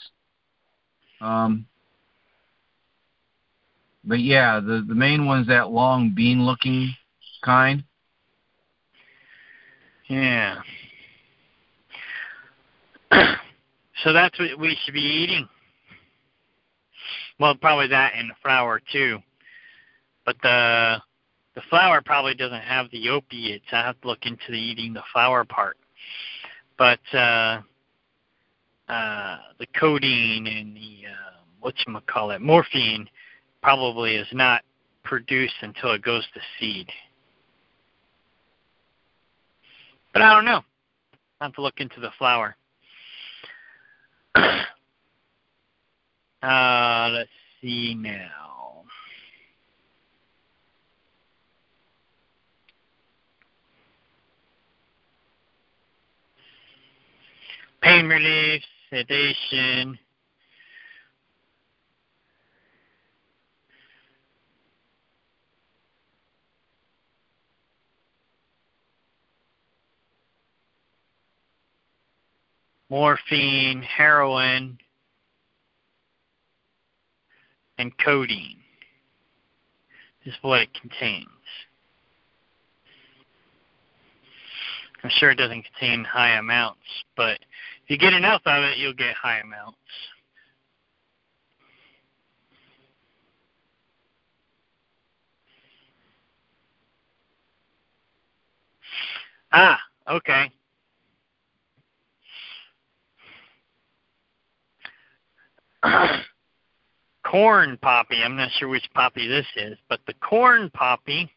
But yeah, the main one's that long bean-looking kind. Yeah. So that's what we should be eating. Well, probably that and the flour too. But the flour probably doesn't have the opiates. I have to look into eating the flour part. But the codeine and the morphine probably is not produced until it goes to seed. But I don't know. I have to look into the flour. Let's see now. pain relief, sedation, morphine, heroin, and codeine is what it contains. I'm sure it doesn't contain high amounts, but if you get enough of it, you'll get high amounts. Ah, okay. Corn poppy. I'm not sure which poppy this is, but the corn poppy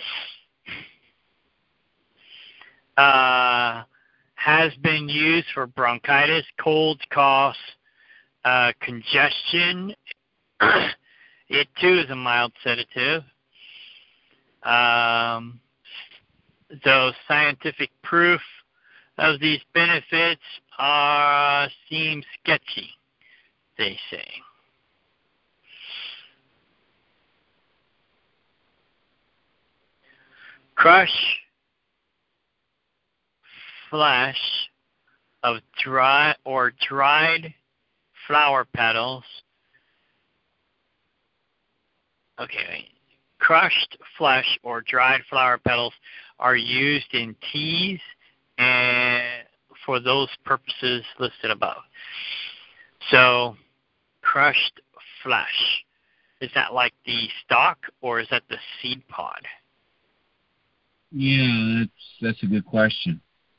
has been used for bronchitis, colds, coughs, congestion. It too is a mild sedative. Though scientific proof of these benefits seems sketchy, they say. Crush flesh of dried flower petals. Okay, crushed flesh or dried flower petals are used in teas and for those purposes listed above. So, crushed flesh, is that like the stalk or is that the seed pod? Yeah, that's a good question.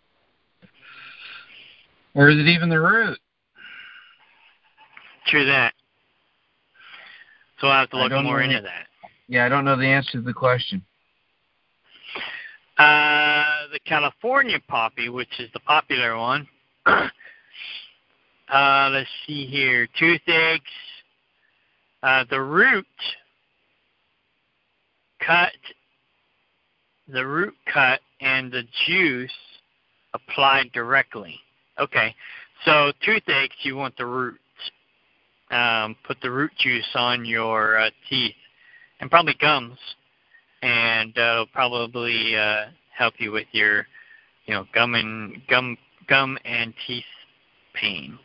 Or is it even the root? True that. So I'll have to look more into that. Yeah, I don't know the answer to the question. The California poppy, which is the popular one. Let's see here. Toothaches. The root cut and the juice applied directly. Okay, so toothaches, you want the root. Put the root juice on your teeth and probably gums, and it'll probably help you with your, gum and teeth pain.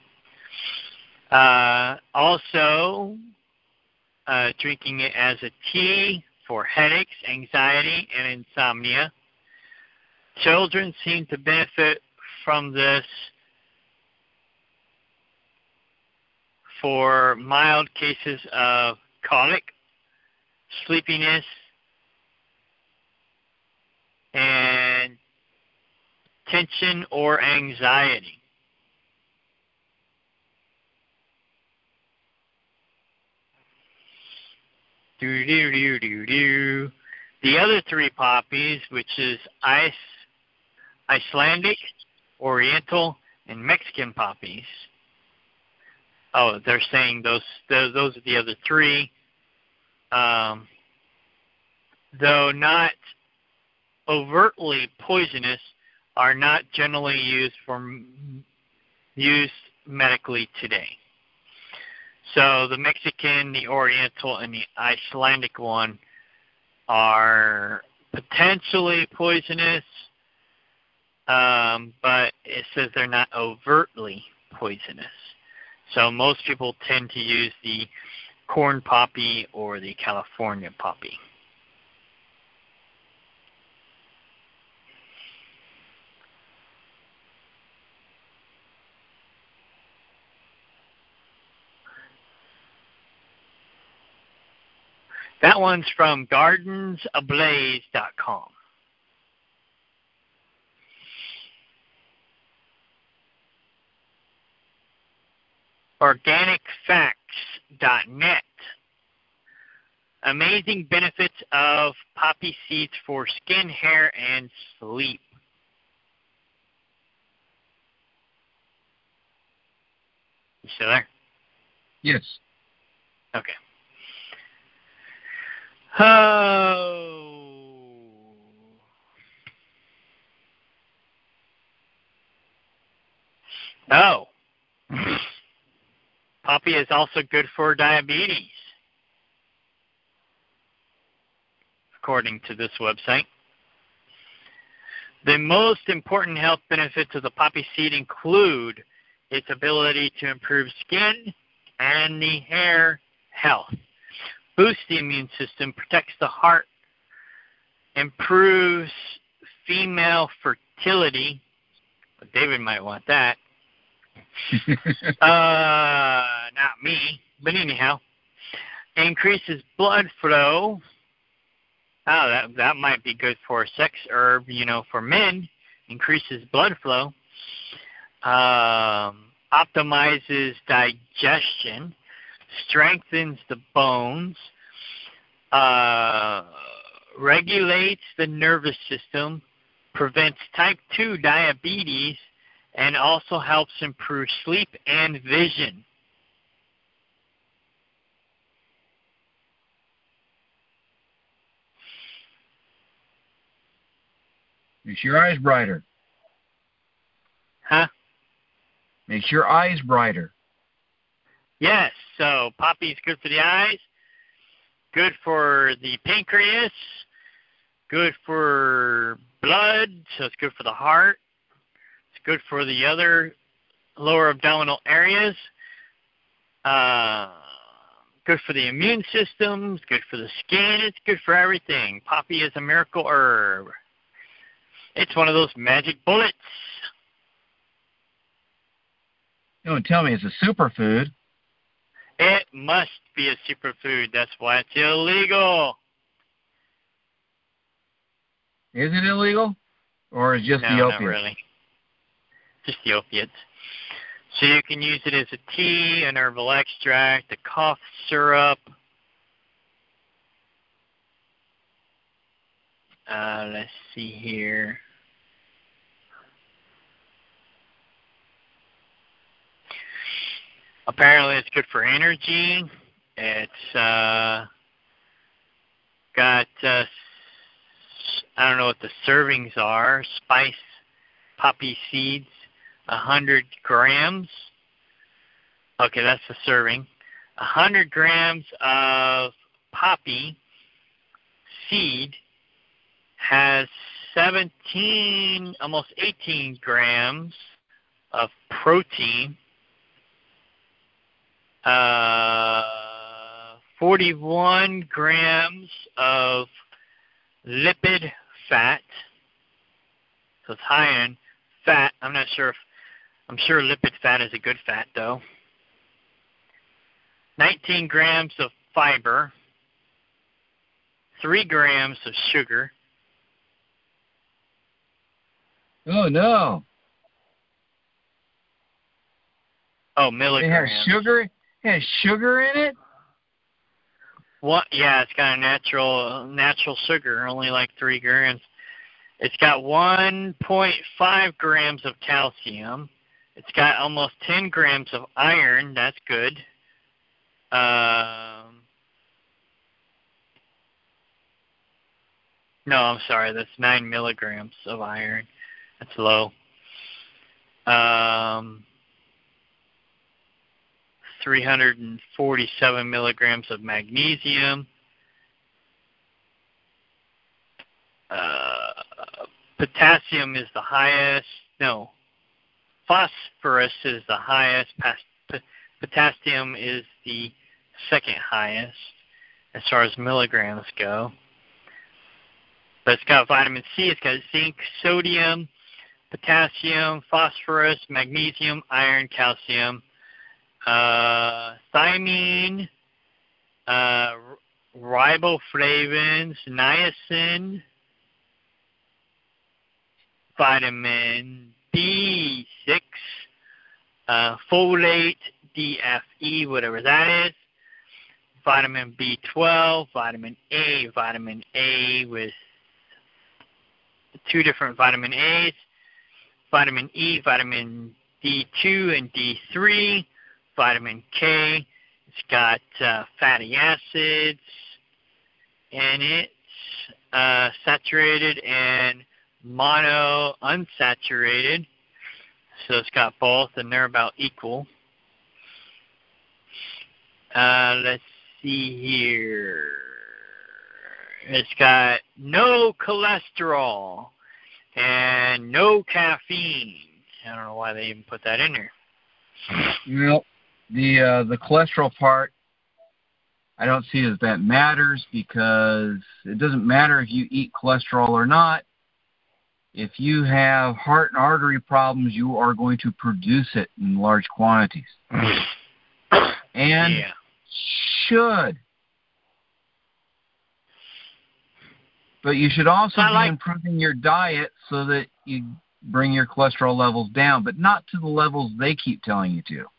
Also, drinking it as a tea for headaches, anxiety, and insomnia. Children seem to benefit from this for mild cases of colic, sleepiness, and tension or anxiety. The other three poppies, which is Icelandic, Oriental, and Mexican poppies. Oh, they're saying those are the other three. Though not overtly poisonous, are not generally used medically today. So the Mexican, the Oriental, and the Icelandic one are potentially poisonous, but it says they're not overtly poisonous. So most people tend to use the corn poppy or the California poppy. That one's from gardensablaze.com. Organicfacts.net. Amazing benefits of poppy seeds for skin, hair, and sleep. You still there? Yes. Okay. Oh, Poppy is also good for diabetes, according to this website. The most important health benefits of the poppy seed include its ability to improve skin and the hair health, boosts the immune system, protects the heart, improves female fertility. David might want that. Not me, but anyhow. Increases blood flow. Oh, that might be good for a sex herb, for men. Increases blood flow. Optimizes digestion. Strengthens the bones. Regulates the nervous system. Prevents type 2 diabetes. And also helps improve sleep and vision. Makes your eyes brighter. Huh? Makes your eyes brighter. Yes, so poppy is good for the eyes, good for the pancreas, good for blood, so it's good for the heart. It's good for the other lower abdominal areas. Good for the immune system. It's good for the skin. It's good for everything. Poppy is a miracle herb. It's one of those magic bullets. Don't tell me it's a superfood. It must be a superfood. That's why it's illegal. Is it illegal? Or is it just the No, opiates? not really. Just the opiates. So you can use it as a tea, an herbal extract, a cough syrup. Let's see here. Apparently it's good for energy. It's got, I don't know what the servings are, spice poppy seeds, 100 grams. Okay, that's the serving. 100 grams of poppy seed has 17, almost 18 grams of protein, 41 grams of lipid fat. So it's high in fat. I'm sure lipid fat is a good fat though. 19 grams of fiber, 3 grams of sugar. Oh no. Oh, milligrams. It has sugar. It has sugar in it? What? Yeah, it's got a natural sugar, only like 3 grams. It's got 1.5 grams of calcium. It's got almost 10 grams of iron. That's good. No, I'm sorry. That's 9 milligrams of iron. That's low. 347 milligrams of magnesium. Potassium is the highest. No. Phosphorus is the highest. Potassium is the second highest as far as milligrams go. But it's got vitamin C, it's got zinc, sodium, potassium, phosphorus, magnesium, iron, calcium, thiamine, riboflavins, niacin, vitamin B6, folate, DFE, whatever that is, vitamin B12, vitamin A with 2 different vitamin A's, vitamin E, vitamin D2 and D3, vitamin K. It's got fatty acids in it, saturated and monounsaturated. So it's got both, and they're about equal. Let's see here. It's got no cholesterol and no caffeine. I don't know why they even put that in there. Well, the cholesterol part, I don't see as that matters, because it doesn't matter if you eat cholesterol or not. If you have heart and artery problems, you are going to produce it in large quantities. And should. But you should also be improving your diet so that you bring your cholesterol levels down, but not to the levels they keep telling you to.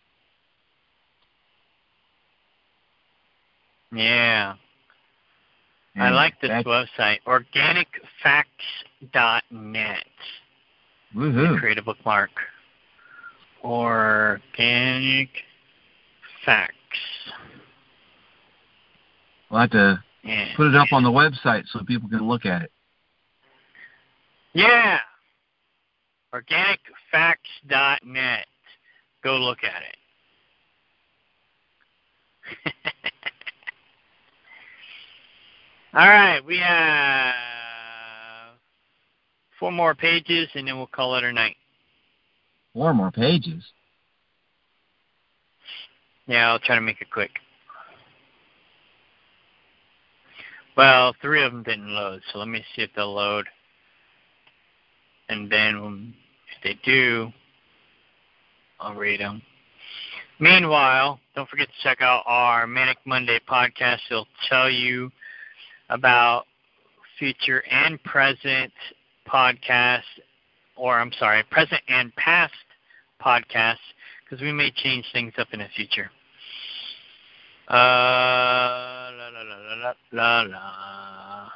Yeah. I like this website, organicfacts.net. Woohoo. Create a bookmark. Organic Facts. We'll have to put it up on the website so people can look at it. Yeah. Organicfacts.net. Go look at it. All right, we have 4 more pages, and then we'll call it a night. 4 more pages? Yeah, I'll try to make it quick. Well, 3 of them didn't load, so let me see if they'll load. And then if they do, I'll read them. Meanwhile, don't forget to check out our Manic Monday podcast. It'll tell you about future and present podcasts, present and past podcasts, because we may change things up in the future. La la la la la la.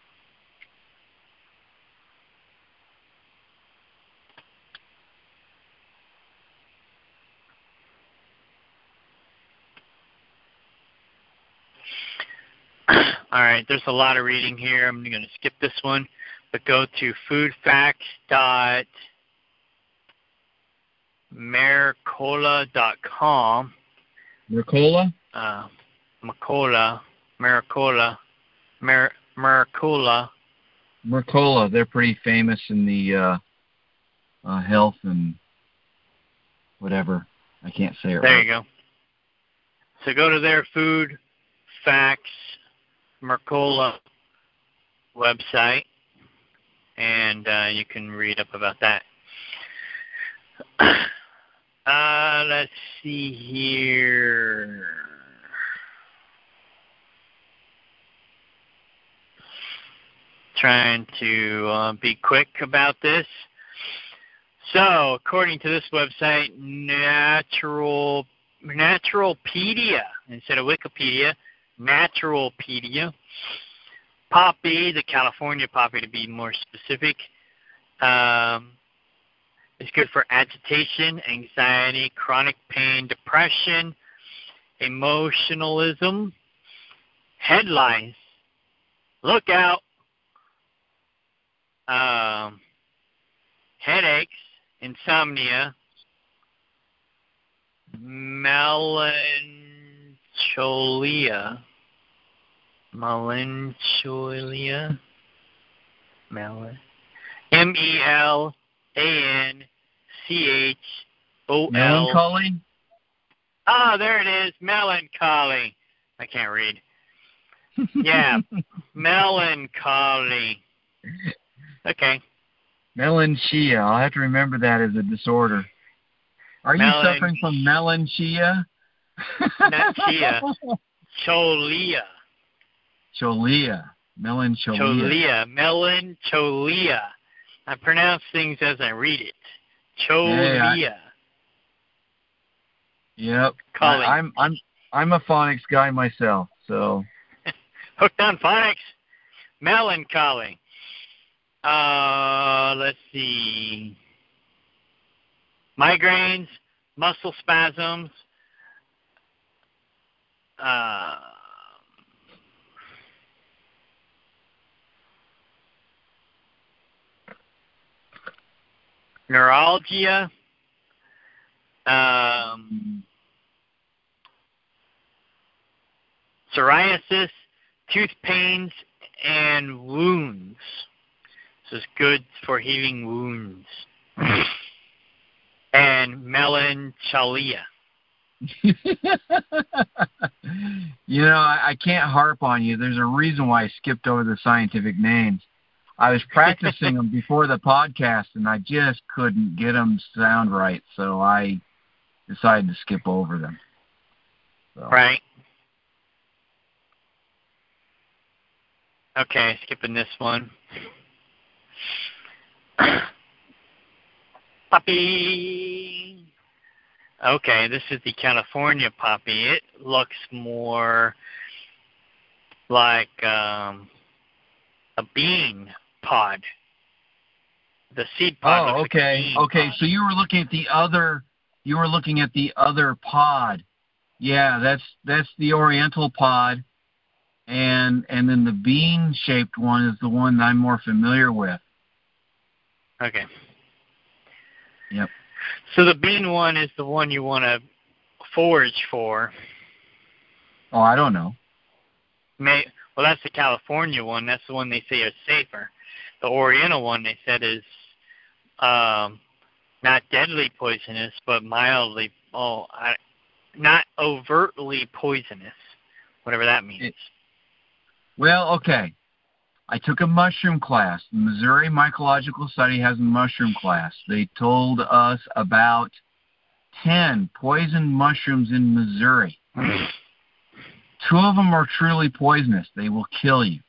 All right, there's a lot of reading here. I'm going to skip this one, but go to foodfacts.maricola.com. Maricola? Maricola. Maricola, they're pretty famous in the health and whatever. I can't say it right. There you go. So go to their Food Facts Maricola website, and you can read up about that. Let's see here. Trying to be quick about this. So, according to this website, Naturalpedia, instead of Wikipedia, Naturalpedia. Poppy, the California poppy to be more specific, is good for agitation, anxiety, chronic pain, depression, emotionalism, head lice, look out, headaches, insomnia, melancholia, M-E-L-A-N-C-H-O-L. Melancholy? Ah, there it is, melancholy. I can't read. Yeah, melancholy. Okay. Melancholia. I'll have to remember that as a disorder. Are you suffering from melancholia? Not chia. Cholia. Melancholia. Melancholia. I pronounce things as I read it. Cholia. Yep. I'm a phonics guy myself, so. Hooked on phonics. Melancholy. Let's see. Migraines, muscle spasms, neuralgia, psoriasis, tooth pains, and wounds. So it's good for healing wounds. And melancholia. I can't harp on you. There's a reason why I skipped over the scientific names. I was practicing them before the podcast, and I just couldn't get them to sound right, so I decided to skip over them. So. Right. Okay, skipping this one. Poppy. Okay, this is the California poppy. It looks more like a bean pod. The seed pod. Oh, okay. Okay, so you were looking at the other. You were looking at the other pod. Yeah, that's the Oriental pod, and then the bean-shaped one is the one that I'm more familiar with. Okay. Yep. So the bean one is the one you want to forage for. Oh, I don't know. Well, that's the California one. That's the one they say is safer. The Oriental one they said is not deadly poisonous, but mildly, not overtly poisonous, whatever that means. Well, okay. I took a mushroom class. The Missouri Mycological Society has a mushroom class. They told us about 10 poison mushrooms in Missouri. 2 of them are truly poisonous. They will kill you.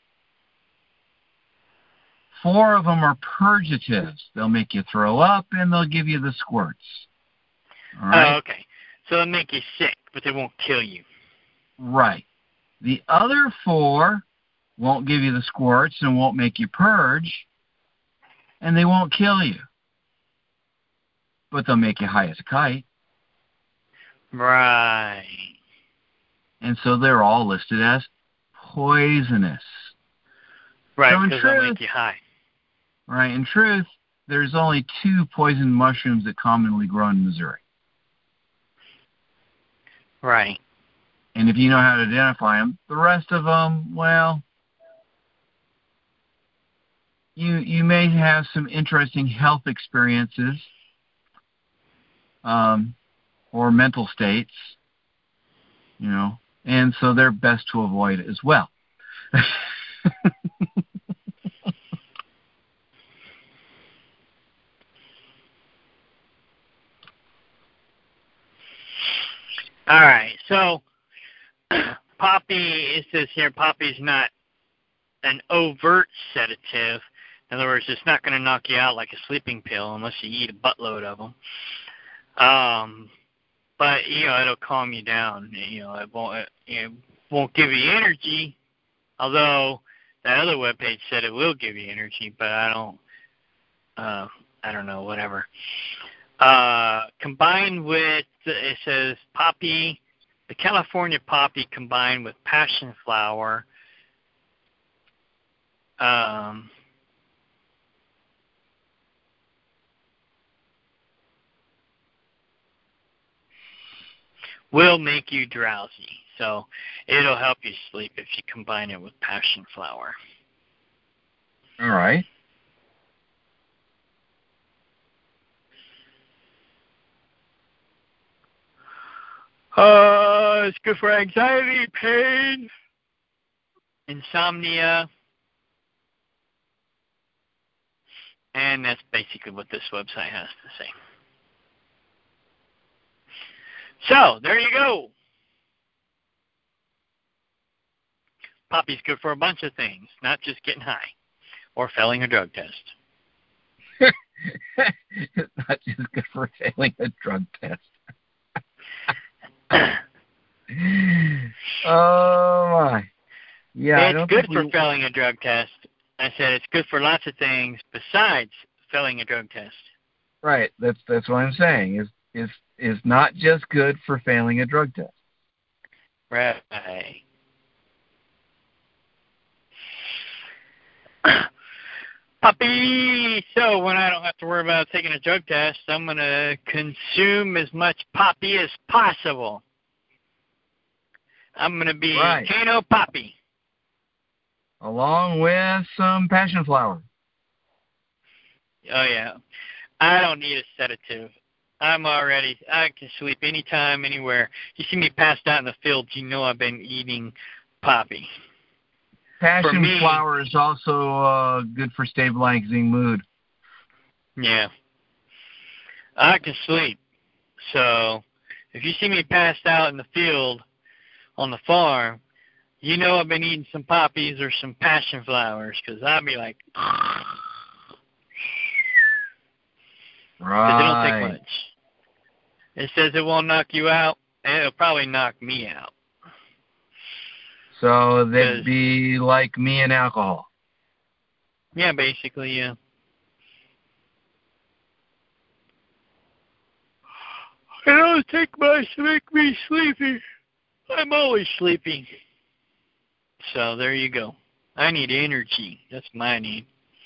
4 of them are purgatives. They'll make you throw up, and they'll give you the squirts. All right? Oh, okay. So they'll make you sick, but they won't kill you. Right. The other 4 won't give you the squirts and won't make you purge, and they won't kill you. But they'll make you high as a kite. Right. And so they're all listed as poisonous. Right, because they'll make you high. Right. In truth, there's only 2 poison mushrooms that commonly grow in Missouri. Right. And if you know how to identify them, the rest of them, well, you may have some interesting health experiences or mental states, and so they're best to avoid as well. All right, so poppy, it says here, poppy's not an overt sedative. In other words, it's not going to knock you out like a sleeping pill unless you eat a buttload of them. But, it'll calm you down. It won't give you energy, although that other webpage said it will give you energy, but I don't know, whatever. Combined with, it says poppy, the California poppy combined with passion flower, will make you drowsy. So it'll help you sleep if you combine it with passion flower. All right. It's good for anxiety, pain, insomnia, and that's basically what this website has to say. So, there you go. Poppy's good for a bunch of things, not just getting high or failing a drug test. It's not just good for failing a drug test. Oh, my. Yeah, it's good for failing a drug test. I said it's good for lots of things besides failing a drug test. Right. That's what I'm saying. Is not just good for failing a drug test. Right. Poppy! So when I don't have to worry about taking a drug test, I'm going to consume as much poppy as possible. I'm going to be Right. Kano Poppy. Along with some passion flower. Oh, yeah. I don't need a sedative. I can sleep anytime, anywhere. You see me passed out in the field, you know I've been eating poppy. Passion flower is also good for stabilizing mood. Yeah. I can sleep. So if you see me passed out in the field on the farm, you know I've been eating some poppies or some passion flowers, because I'll be like, right. Because it don't take much. It says it won't knock you out, and it'll probably knock me out. So they'd be like me and alcohol. Yeah, basically, yeah. It don't take much to make me sleepy. I'm always sleeping. So there you go. I need energy. That's my need.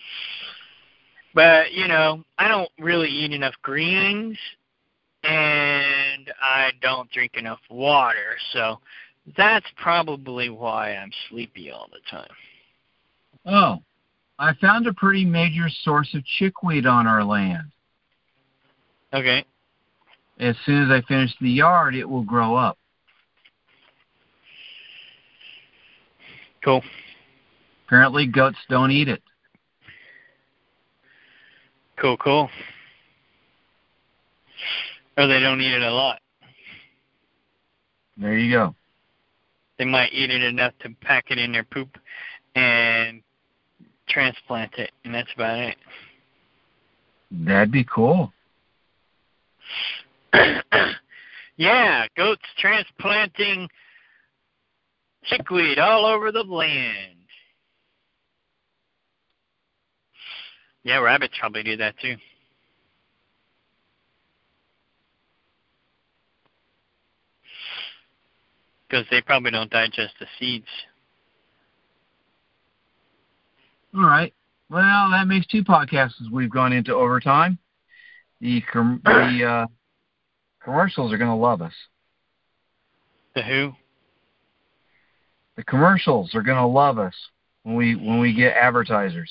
But, I don't really eat enough greens, and I don't drink enough water. So that's probably why I'm sleepy all the time. Oh, I found a pretty major source of chickweed on our land. Okay. As soon as I finish the yard, it will grow up. Cool. Apparently, goats don't eat it. Cool. Or they don't eat it a lot. There you go. They might eat it enough to pack it in their poop and transplant it, and that's about it. That'd be cool. Yeah, goats transplanting chickweed all over the land. Yeah, rabbits probably do that too. Because they probably don't digest the seeds. All right. Well, that makes 2 podcasts as we've gone into overtime. The commercials are going to love us. The who? The commercials are going to love us when we get advertisers.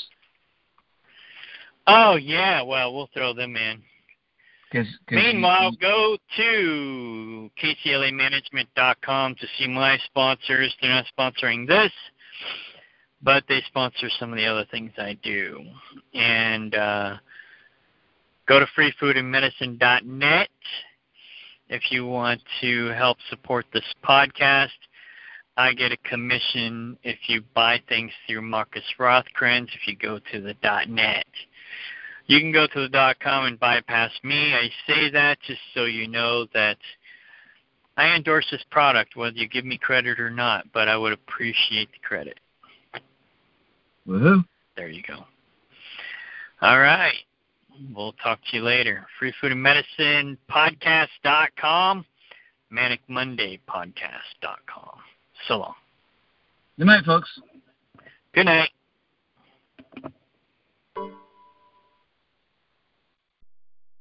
Oh, yeah. Well, we'll throw them in. Meanwhile, go to KCLAmanagement.com to see my sponsors. They're not sponsoring this, but they sponsor some of the other things I do. And go to freefoodandmedicine.net if you want to help support this podcast. I get a commission if you buy things through Marcus Rothkranz if you go to the .net. You can go to the .com and bypass me. I say that just so you know that I endorse this product, whether you give me credit or not, but I would appreciate the credit. Woohoo. There you go. All right. We'll talk to you later. Free Food and Medicine Podcast.com, Manic Monday Podcast.com. So long. Good night, folks. Good night.